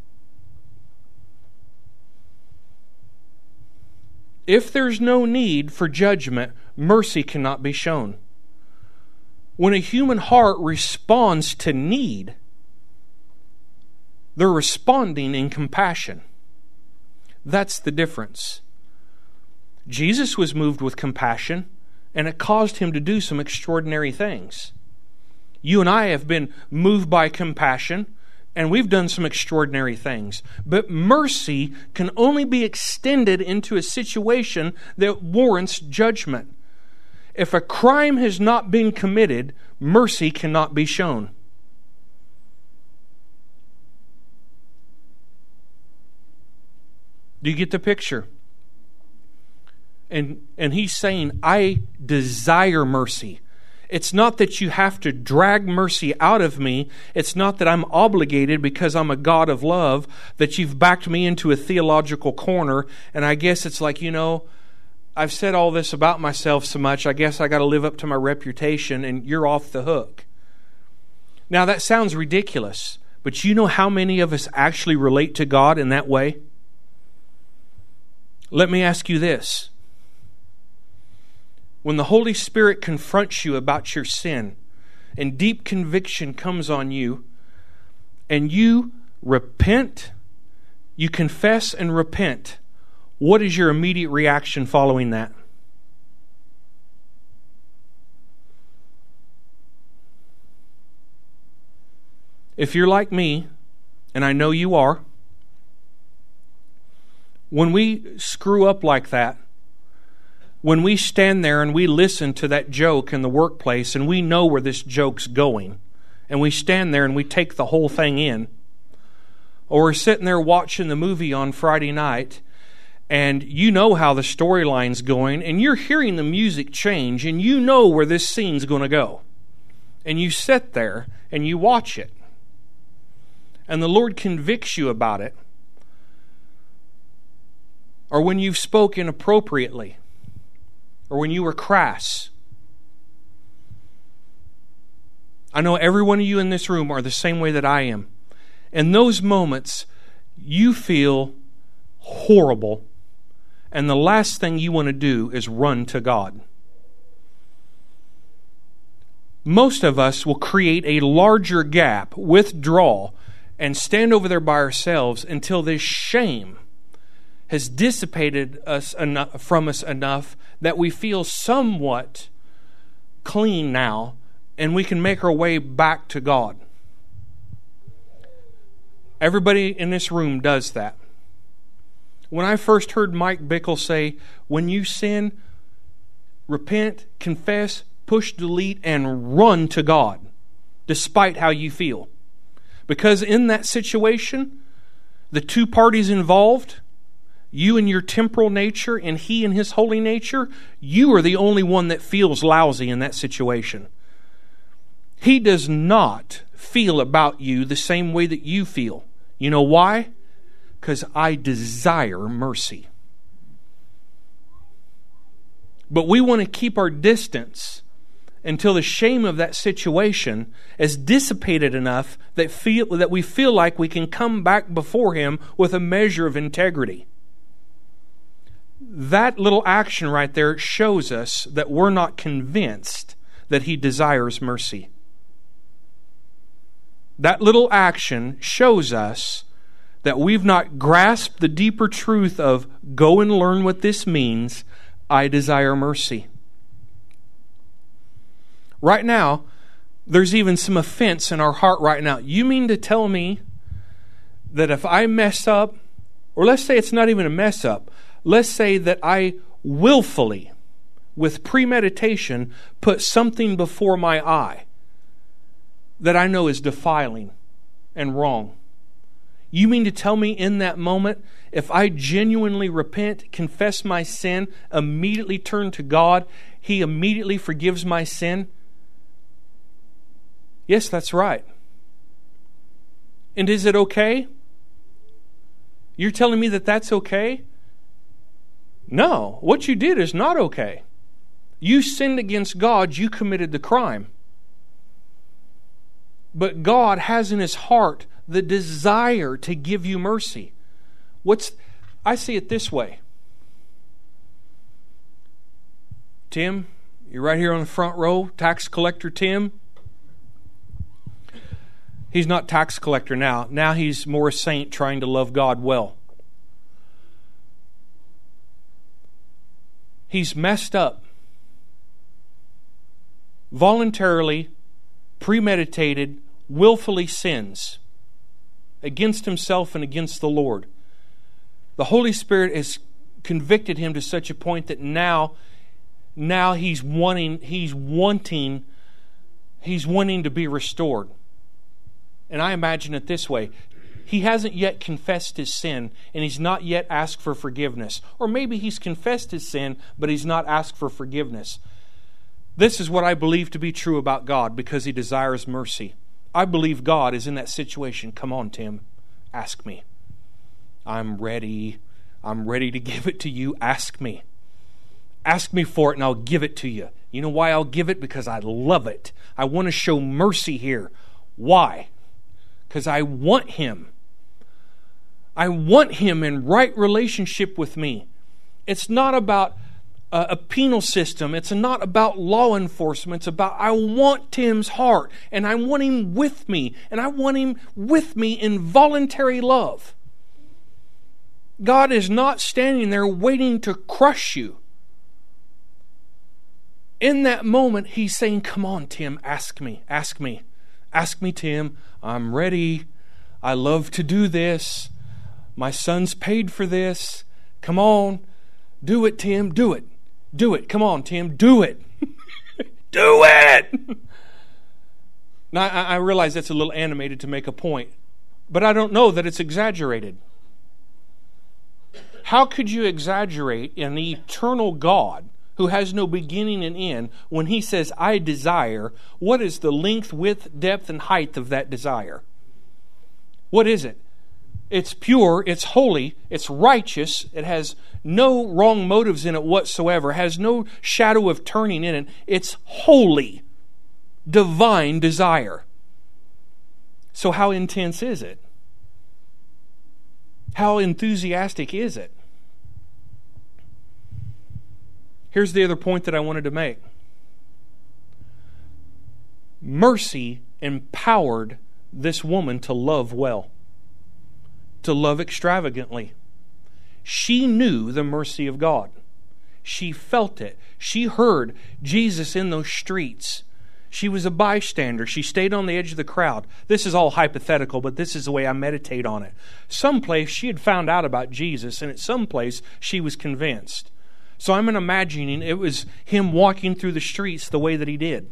[SPEAKER 1] If there's no need for judgment, mercy cannot be shown. When a human heart responds to need, they're responding in compassion. That's the difference. Jesus was moved with compassion, and it caused him to do some extraordinary things. You and I have been moved by compassion, and we've done some extraordinary things. But mercy can only be extended into a situation that warrants judgment. If a crime has not been committed, mercy cannot be shown. Do you get the picture? And, and he's saying, I desire mercy. It's not that you have to drag mercy out of me. It's not that I'm obligated because I'm a God of love, that you've backed me into a theological corner. And I guess it's like, you know, I've said all this about myself so much, I guess I got to live up to my reputation and you're off the hook. Now that sounds ridiculous, but you know how many of us actually relate to God in that way? Let me ask you this. When the Holy Spirit confronts you about your sin and deep conviction comes on you and you repent, you confess and repent, what is your immediate reaction following that? If you're like me, and I know you are, when we screw up like that, when we stand there and we listen to that joke in the workplace and we know where this joke's going, and we stand there and we take the whole thing in, or we're sitting there watching the movie on Friday night and you know how the storyline's going and you're hearing the music change and you know where this scene's going to go, and you sit there and you watch it and the Lord convicts you about it, or when you've spoken inappropriately, or when you were crass. I know every one of you in this room are the same way that I am. In those moments, you feel horrible, and the last thing you want to do is run to God. Most of us will create a larger gap, withdraw, and stand over there by ourselves until this shame has dissipated us enough, from us enough that we feel somewhat clean now, and we can make our way back to God. Everybody in this room does that. When I first heard Mike Bickle say, when you sin, repent, confess, push delete, and run to God, despite how you feel. Because in that situation, the two parties involved, you and your temporal nature and he and his holy nature, you are the only one that feels lousy in that situation. He does not feel about you the same way that you feel. You know why? Because I desire mercy. But we want to keep our distance until the shame of that situation is dissipated enough that feel that we feel like we can come back before Him with a measure of integrity. That little action right there shows us that we're not convinced that He desires mercy. That little action shows us that we've not grasped the deeper truth of go and learn what this means. I desire mercy. Right now, there's even some offense in our heart right now. You mean to tell me that if I mess up, or let's say it's not even a mess up, let's say that I willfully, with premeditation, put something before my eye that I know is defiling and wrong. You mean to tell me in that moment, if I genuinely repent, confess my sin, immediately turn to God, He immediately forgives my sin? Yes, that's right. And is it okay? You're telling me that that's okay? No, what you did is not okay. You sinned against God, you committed the crime. But God has in His heart the desire to give you mercy. What's I see it this way. Tim, you're right here on the front row, tax collector Tim. He's not tax collector now. Now he's more a saint trying to love God well. He's messed up. Voluntarily, premeditated, willfully sins against himself and against the Lord. The Holy Spirit has convicted him to such a point that now, now he's wanting, he's wanting, he's wanting to be restored. And I imagine it this way. He hasn't yet confessed his sin, and he's not yet asked for forgiveness. Or maybe he's confessed his sin, but he's not asked for forgiveness. This is what I believe to be true about God, because He desires mercy. I believe God is in that situation. Come on, Tim. Ask me. I'm ready. I'm ready to give it to you. Ask me. Ask me for it and I'll give it to you. You know why I'll give it? Because I love it. I want to show mercy here. Why? Because I want Him. I want Him in right relationship with me. It's not about a, a penal system. It's not about law enforcement. It's about I want Tim's heart, and I want him with me, and I want him with me in voluntary love. God is not standing there waiting to crush you. In that moment, He's saying, come on, Tim, ask me, ask me. Ask me, Tim. I'm ready. I love to do this. My son's paid for this. Come on. Do it, Tim. Do it. Do it. Come on, Tim. Do it. Do it. Now, I realize that's a little animated to make a point, but I don't know that it's exaggerated. How could you exaggerate an eternal God who has no beginning and end when He says, I desire? What is the length, width, depth, and height of that desire? What is it? It's pure, it's holy, it's righteous, it has no wrong motives in it whatsoever, has no shadow of turning in it. It's holy, divine desire. So how intense is it? How enthusiastic is it? Here's the other point that I wanted to make. Mercy empowered this woman to love well, to love extravagantly. She knew the mercy of God. She felt it. She heard Jesus in those streets. She was a bystander. She stayed on the edge of the crowd. This is all hypothetical, but this is the way I meditate on it. Someplace she had found out about Jesus, and at some place she was convinced. So I'm imagining it was Him walking through the streets the way that He did.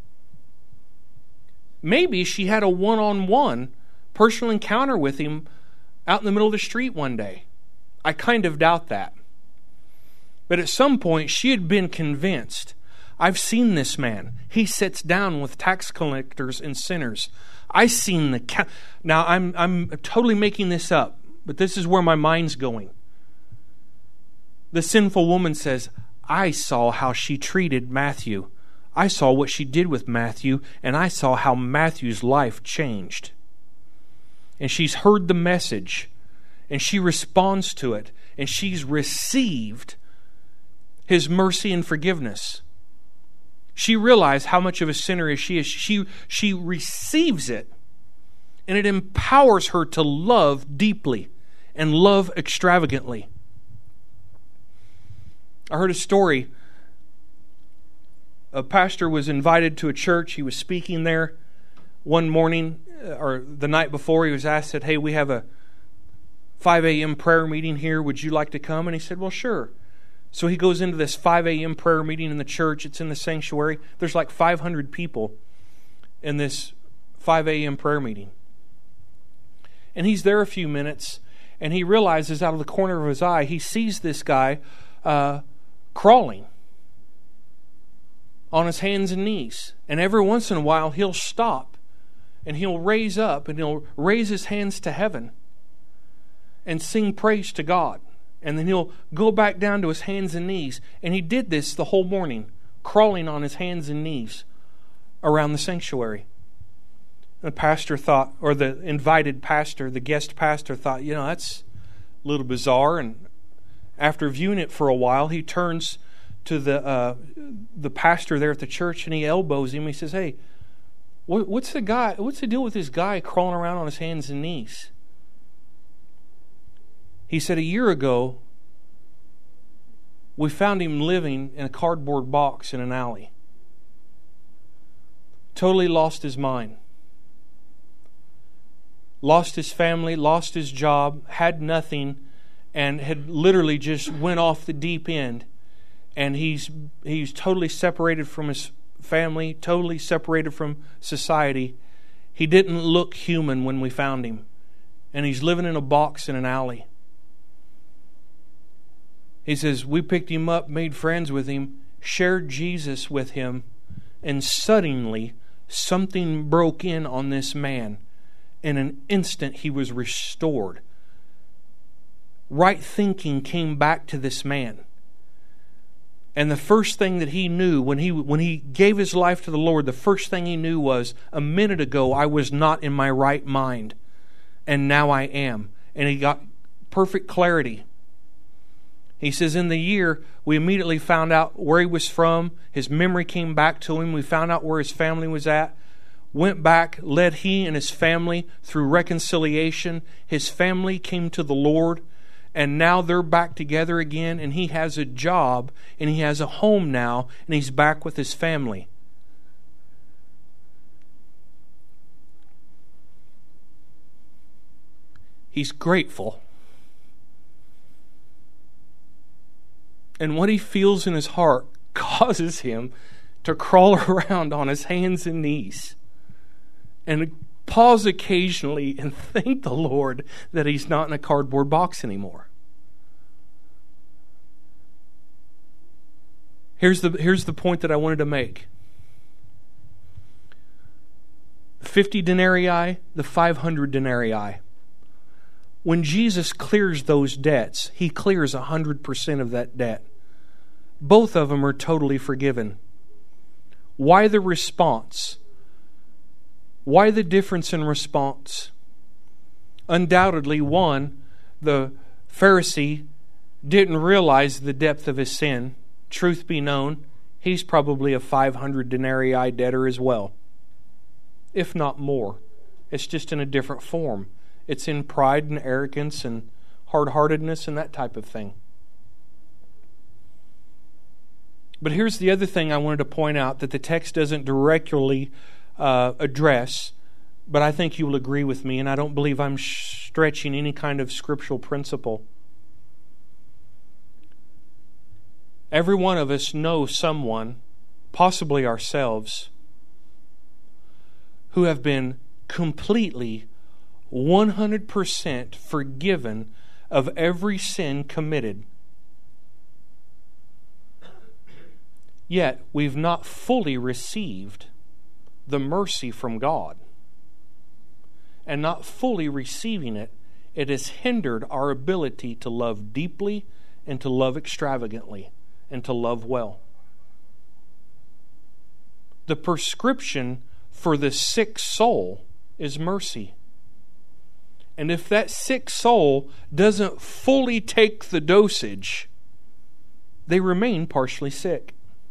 [SPEAKER 1] Maybe she had a one-on-one personal encounter with Him out in the middle of the street one day. I kind of doubt that. But at some point she had been convinced. I've seen this man. He sits down with tax collectors and sinners. I've seen the... Ca- now I'm I'm totally making this up, but this is where my mind's going. The sinful woman says, I saw how she treated Matthew. I saw what she did with Matthew, and I saw how Matthew's life changed. And she's heard the message, and she responds to it, and she's received His mercy and forgiveness. She realized how much of a sinner is she is. She, she receives it, and it empowers her to love deeply and love extravagantly. I heard a story. A pastor was invited to a church. He was speaking there one morning, or the night before. He was asked, said, hey, we have a five a.m. prayer meeting here. Would you like to come? And he said, well, sure. So he goes into this five a.m. prayer meeting in the church. It's in the sanctuary. There's like five hundred people in this five a.m. prayer meeting. And he's there a few minutes, and he realizes out of the corner of his eye, he sees this guy uh, crawling on his hands and knees. And every once in a while, he'll stop, and he'll raise up, and he'll raise his hands to heaven and sing praise to God. And then he'll go back down to his hands and knees. And he did this the whole morning, crawling on his hands and knees around the sanctuary. The pastor thought, or the invited pastor, the guest pastor thought, you know, that's a little bizarre. And after viewing it for a while, he turns to the uh, the pastor there at the church, and he elbows him. He says, "Hey, what, what's the guy? What's the deal with this guy crawling around on his hands and knees?" He said, "A year ago, we found him living in a cardboard box in an alley. Totally lost his mind. Lost his family, lost his job, had nothing, and had literally just went off the deep end. And he's he's totally separated from his family, totally separated from society. He didn't look human when we found him. And he's living in a box in an alley." He says, "We picked him up, made friends with him, shared Jesus with him, and suddenly something broke in on this man. In an instant, he was restored. Right thinking came back to this man. And the first thing that he knew when he when he gave his life to the Lord, the first thing he knew was, a minute ago I was not in my right mind, and now I am." And he got perfect clarity. He says, in the year, we immediately found out where he was from. His memory came back to him. We found out where his family was at. Went back, led he and his family through reconciliation. His family came to the Lord, and now they're back together again, and he has a job, and he has a home now, and he's back with his family. He's grateful. And what he feels in his heart causes him to crawl around on his hands and knees and pause occasionally and thank the Lord that he's not in a cardboard box anymore. Here's the, here's the point that I wanted to make. fifty denarii, the five hundred denarii. When Jesus clears those debts, he clears one hundred percent of that debt. Both of them are totally forgiven. Why the response? Why the difference in response? Undoubtedly, one, the Pharisee didn't realize the depth of his sin. Truth be known, he's probably a five hundred denarii debtor as well, if not more. It's just in a different form. It's in pride and arrogance and hard-heartedness and that type of thing. But here's the other thing I wanted to point out that the text doesn't directly uh, address, but I think you will agree with me, and I don't believe I'm sh- stretching any kind of scriptural principle. Every one of us knows someone, possibly ourselves, who have been completely one hundred percent forgiven of every sin committed. Yet we've not fully received the mercy from God. And not fully receiving it, it has hindered our ability to love deeply and to love extravagantly and to love well. The prescription for the sick soul is mercy. And if that sick soul doesn't fully take the dosage, they remain partially sick.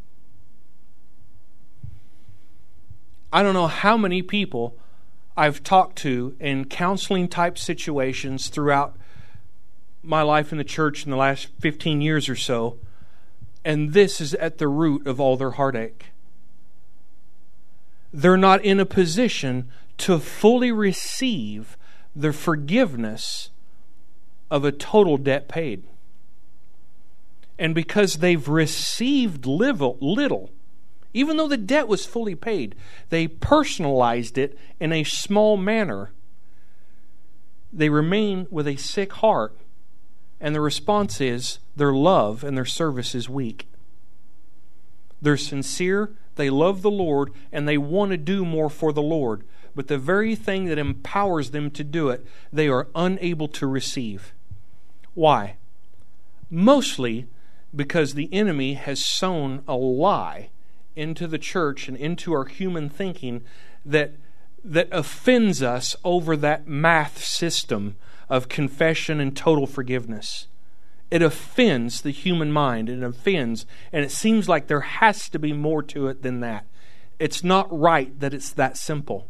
[SPEAKER 1] I don't know how many people I've talked to in counseling type situations throughout my life in the church in the last fifteen years or so, and this is at the root of all their heartache. They're not in a position to fully receive the forgiveness of a total debt paid. And because they've received little, little, even though the debt was fully paid, they personalized it in a small manner. They remain with a sick heart, and the response is their love and their service is weak. They're sincere, they love the Lord, and they want to do more for the Lord. But the very thing that empowers them to do it, they are unable to receive. Why? Mostly because the enemy has sown a lie into the church and into our human thinking that that offends us over that math system of confession and total forgiveness. It offends the human mind. It offends, and it seems like there has to be more to it than that. It's not right that it's that simple.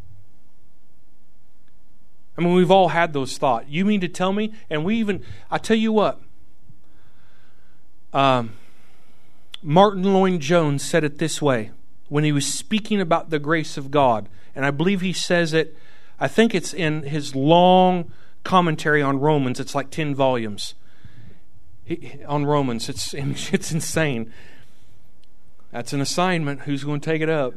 [SPEAKER 1] I mean, we've all had those thoughts. You mean to tell me? And we even, I tell you what, um, Martin Lloyd-Jones said it this way when he was speaking about the grace of God. And I believe he says it, I think it's in his long commentary on Romans. It's like ten volumes he, on Romans. It's, it's insane. That's an assignment. Who's going to take it up?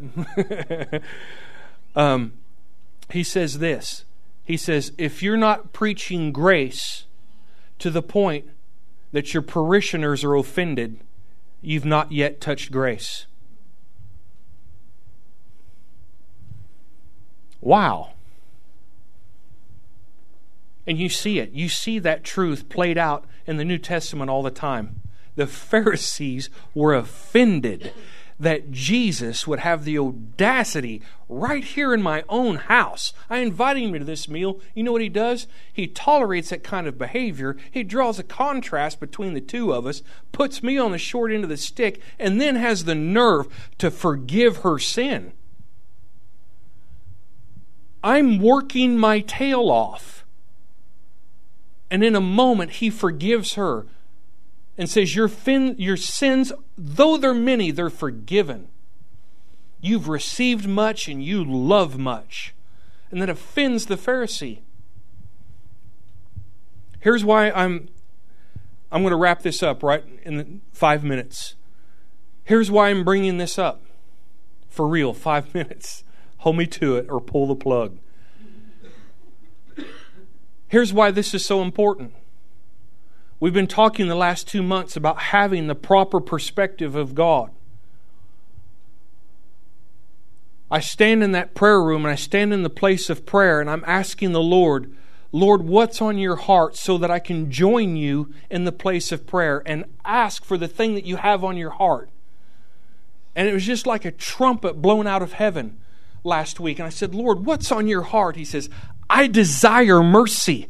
[SPEAKER 1] um, he says this. He says, if you're not preaching grace to the point that your parishioners are offended, you've not yet touched grace. Wow. And you see it. You see that truth played out in the New Testament all the time. The Pharisees were offended that Jesus would have the audacity right here in my own house. I invited him to this meal. You know what he does? He tolerates that kind of behavior. He draws a contrast between the two of us, puts me on the short end of the stick, and then has the nerve to forgive her sin. I'm working my tail off. And in a moment, he forgives her and says, your, fin- your sins, though they're many, they're forgiven. You've received much and you love much. And that offends the Pharisee. Here's why I'm I'm going to wrap this up right in the five minutes. Here's why I'm bringing this up. For real, five minutes. Hold me to it or pull the plug. Here's why this is so important. We've been talking the last two months about having the proper perspective of God. I stand in that prayer room and I stand in the place of prayer and I'm asking the Lord, Lord, what's on your heart so that I can join you in the place of prayer and ask for the thing that you have on your heart. And it was just like a trumpet blown out of heaven last week. And I said, Lord, what's on your heart? He says, I desire mercy.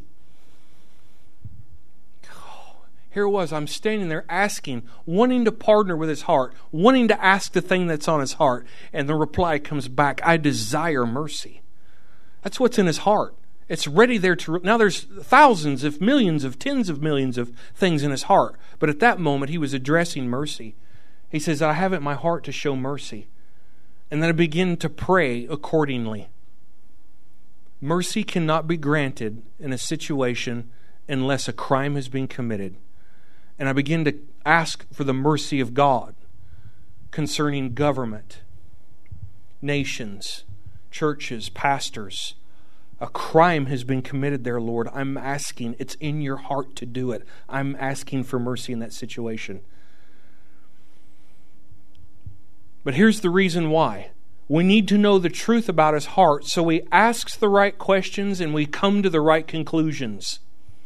[SPEAKER 1] Here it was, I'm standing there asking, wanting to partner with his heart, wanting to ask the thing that's on his heart. And the reply comes back, I desire mercy. That's what's in his heart. It's ready there to... Now there's thousands, if millions, of tens of millions of things in his heart. But at that moment, he was addressing mercy. He says, I have it in my heart to show mercy. And then I begin to pray accordingly. Mercy cannot be granted in a situation unless a crime has been committed. And I begin to ask for the mercy of God concerning government, nations, churches, pastors. A crime has been committed there, Lord. I'm asking, it's in your heart to do it. I'm asking for mercy in that situation. But here's the reason why. We need to know the truth about his heart, so he asks the right questions and we come to the right conclusions.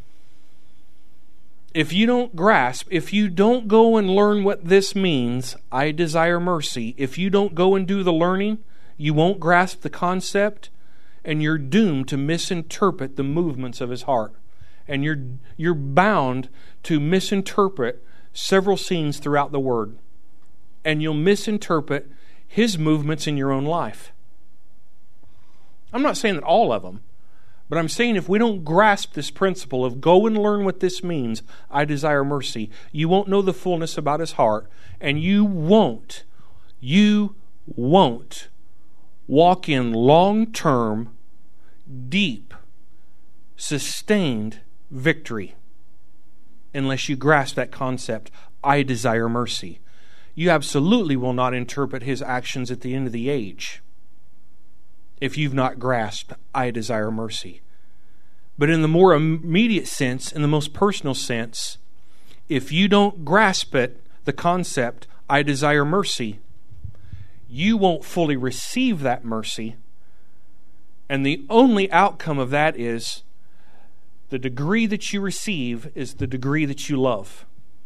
[SPEAKER 1] If you don't grasp, if you don't go and learn what this means, I desire mercy, if you don't go and do the learning, you won't grasp the concept, and you're doomed to misinterpret the movements of his heart. And you're you're bound to misinterpret several scenes throughout the Word. And you'll misinterpret his movements in your own life. I'm not saying that all of them, but I'm saying if we don't grasp this principle of go and learn what this means, I desire mercy, you won't know the fullness about his heart, and you won't, you won't walk in long-term, deep, sustained victory unless you grasp that concept, I desire mercy. You absolutely will not interpret his actions at the end of the age if you've not grasped, I desire mercy. But in the more immediate sense, in the most personal sense, if you don't grasp it, the concept, I desire mercy, you won't fully receive that mercy. And the only outcome of that is the degree that you receive is the degree that you love.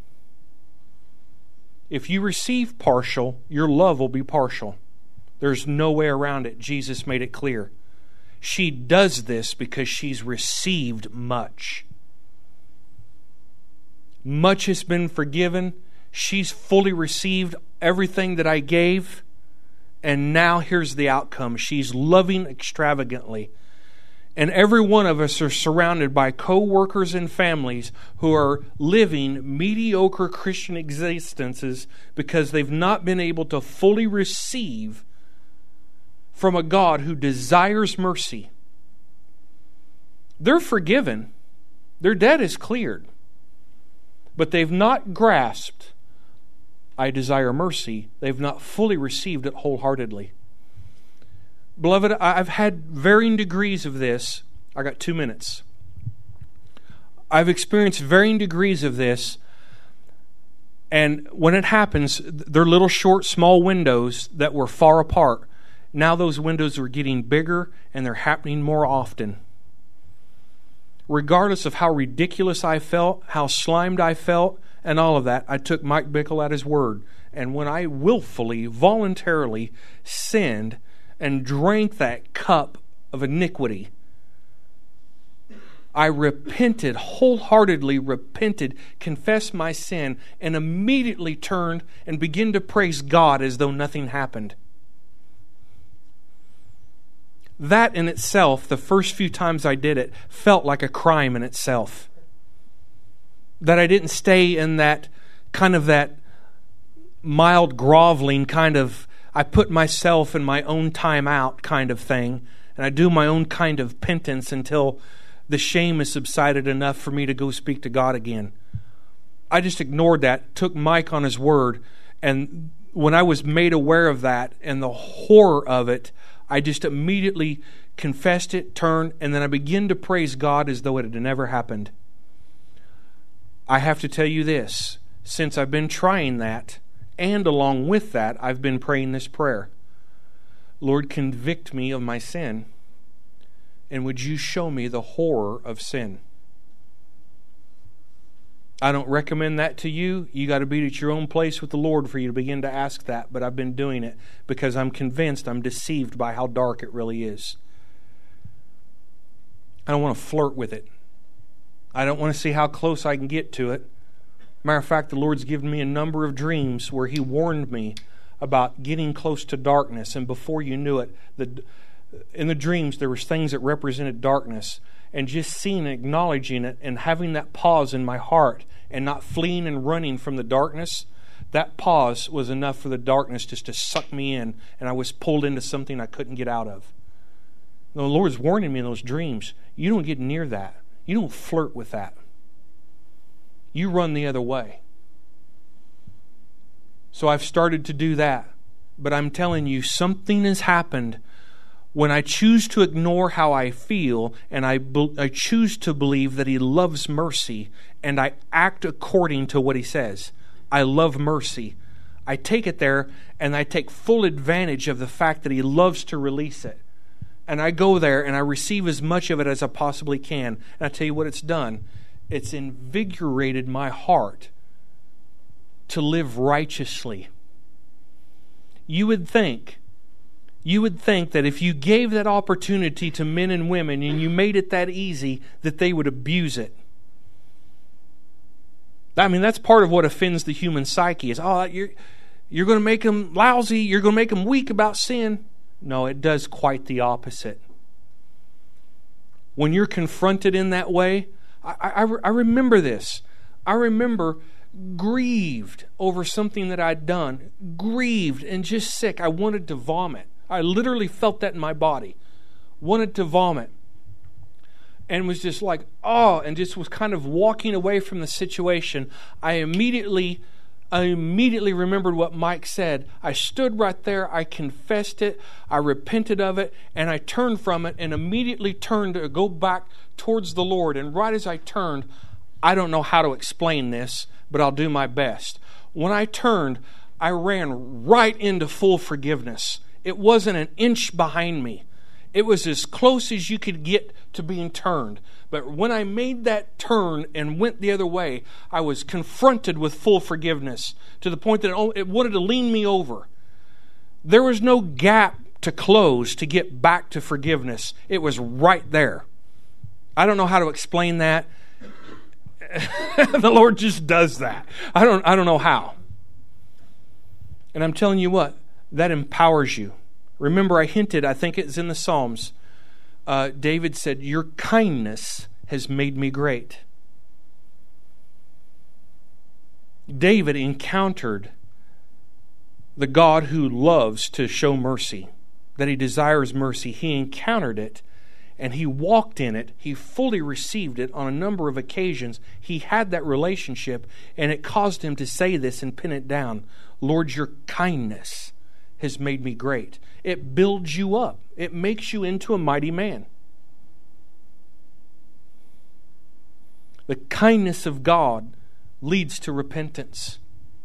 [SPEAKER 1] If you receive partial, your love will be partial. There's no way around it. Jesus made it clear. She does this because she's received much. Much has been forgiven. She's fully received everything that I gave. And now here's the outcome. She's loving extravagantly. And every one of us are surrounded by co-workers and families who are living mediocre Christian existences because they've not been able to fully receive from a God who desires mercy. They're forgiven. Their debt is cleared. But they've not grasped, I desire mercy. They've not fully received it wholeheartedly. Beloved, I've had varying degrees of this. I got two minutes. I've experienced varying degrees of this. And when it happens, they're little short, small windows that were far apart. Now those windows are getting bigger and they're happening more often. Regardless of how ridiculous I felt, how slimed I felt, and all of that, I took Mike Bickle at his word. And when I willfully, voluntarily sinned and drank that cup of iniquity, I repented, wholeheartedly repented, confessed my sin, and immediately turned and began to praise God as though nothing happened. That in itself, the first few times I did it, felt like a crime in itself. That I didn't stay in that kind of that mild groveling kind of, I put myself in my own time out kind of thing, and I do my own kind of penance until the shame has subsided enough for me to go speak to God again. I just ignored that, took Mike on his word, and when I was made aware of that and the horror of it, I just immediately confessed it, turned, and then I began to praise God as though it had never happened. I have to tell you this, since I've been trying that, and along with that, I've been praying this prayer. Lord, convict me of my sin, and would you show me the horror of sin? I don't recommend that to you. You got to be at your own place with the Lord for you to begin to ask that, but I've been doing it because I'm convinced I'm deceived by how dark it really is. I don't want to flirt with it. I don't want to see how close I can get to it. Matter of fact, the Lord's given me a number of dreams where He warned me about getting close to darkness, and before you knew it, the, in the dreams there was things that represented darkness, and just seeing and acknowledging it and having that pause in my heart and not fleeing and running from the darkness, that pause was enough for the darkness just to suck me in, and I was pulled into something I couldn't get out of. The Lord's warning me in those dreams, you don't get near that. You don't flirt with that. You run the other way. So I've started to do that. But I'm telling you, something has happened when I choose to ignore how I feel and I, be- I choose to believe that He loves mercy and I act according to what He says. I love mercy. I take it there and I take full advantage of the fact that He loves to release it. And I go there and I receive as much of it as I possibly can. And I tell you what it's done. It's invigorated my heart to live righteously. You would think, you would think that if you gave that opportunity to men and women and you made it that easy, that they would abuse it. I mean, that's part of what offends the human psyche is, oh, you're, you're going to make them lousy, you're going to make them weak about sin. No, it does quite the opposite. When you're confronted in that way, I, I, I remember this. I remember grieved over something that I'd done. Grieved and just sick. I wanted to vomit. I literally felt that in my body. Wanted to vomit. And was just like, oh, and just was kind of walking away from the situation. I immediately... I immediately remembered what Mike said. I stood right there. I confessed it. I repented of it. And I turned from it and immediately turned to go back towards the Lord. And right as I turned, I don't know how to explain this, but I'll do my best. When I turned, I ran right into full forgiveness. It wasn't an inch behind me. It was as close as you could get to being turned. But when I made that turn and went the other way, I was confronted with full forgiveness to the point that it wanted to lean me over. There was no gap to close to get back to forgiveness. It was right there. I don't know how to explain that. The Lord just does that. I don't, I don't know how. And I'm telling you what, that empowers you. Remember, I hinted, I think it's in the Psalms. Uh, David said, your kindness has made me great. David encountered the God who loves to show mercy, that He desires mercy. He encountered it, and he walked in it. He fully received it on a number of occasions. He had that relationship, and it caused him to say this and pin it down. Lord, your kindness has made me great. It builds you up. It makes you into a mighty man. The kindness of God leads to repentance.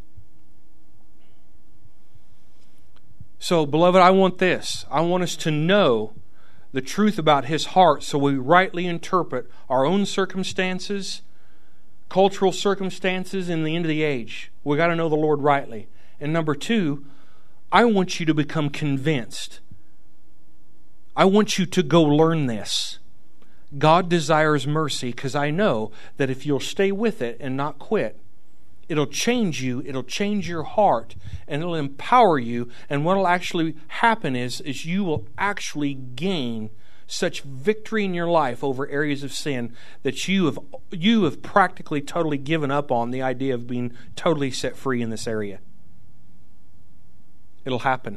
[SPEAKER 1] So, beloved, I want this. I want us to know the truth about His heart so we rightly interpret our own circumstances, cultural circumstances, and the end of the age. We got to know the Lord rightly. And number two, I want you to become convinced. I want you to go learn this. God desires mercy because I know that if you'll stay with it and not quit, it'll change you, it'll change your heart, and it'll empower you. And what will actually happen is, is you will actually gain such victory in your life over areas of sin that you have you have practically totally given up on the idea of being totally set free in this area. It'll happen.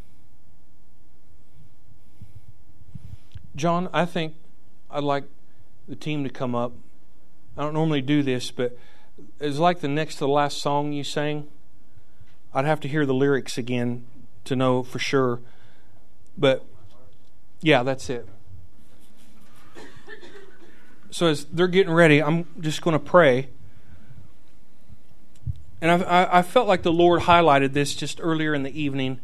[SPEAKER 1] John, I think I'd like the team to come up. I don't normally do this, but it's like the next to the last song you sang. I'd have to hear the lyrics again to know for sure. But, yeah, that's it. So as they're getting ready, I'm just going to pray. And I've, I, I felt like the Lord highlighted this just earlier in the evening.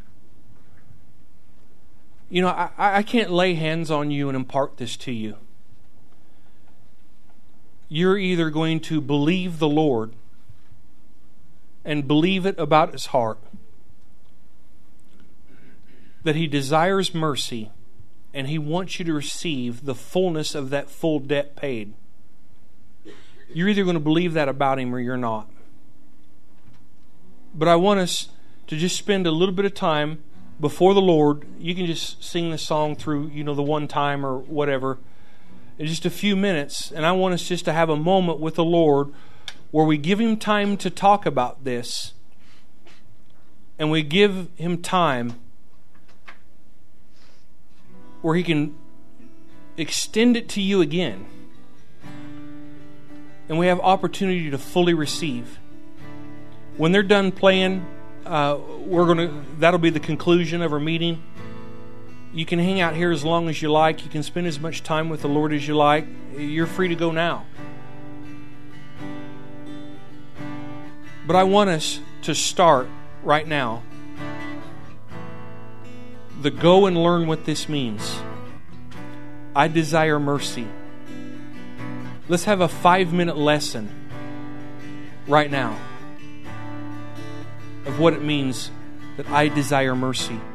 [SPEAKER 1] You know, I, I can't lay hands on you and impart this to you. You're either going to believe the Lord and believe it about His heart, that He desires mercy and He wants you to receive the fullness of that full debt paid. You're either going to believe that about Him or you're not. But I want us to just spend a little bit of time before the Lord. You can just sing the song through, you know, the one time or whatever. In just a few minutes, and I want us just to have a moment with the Lord where we give Him time to talk about this, and we give Him time where He can extend it to you again, and we have opportunity to fully receive. When they're done playing, uh, we're gonna that'll be the conclusion of our meeting. You can hang out here as long as you like. You can spend as much time with the Lord as you like. You're free to go now. But I want us to start right now. The go and learn what this means. I desire mercy. Let's have a five-minute lesson right now of what it means that I desire mercy.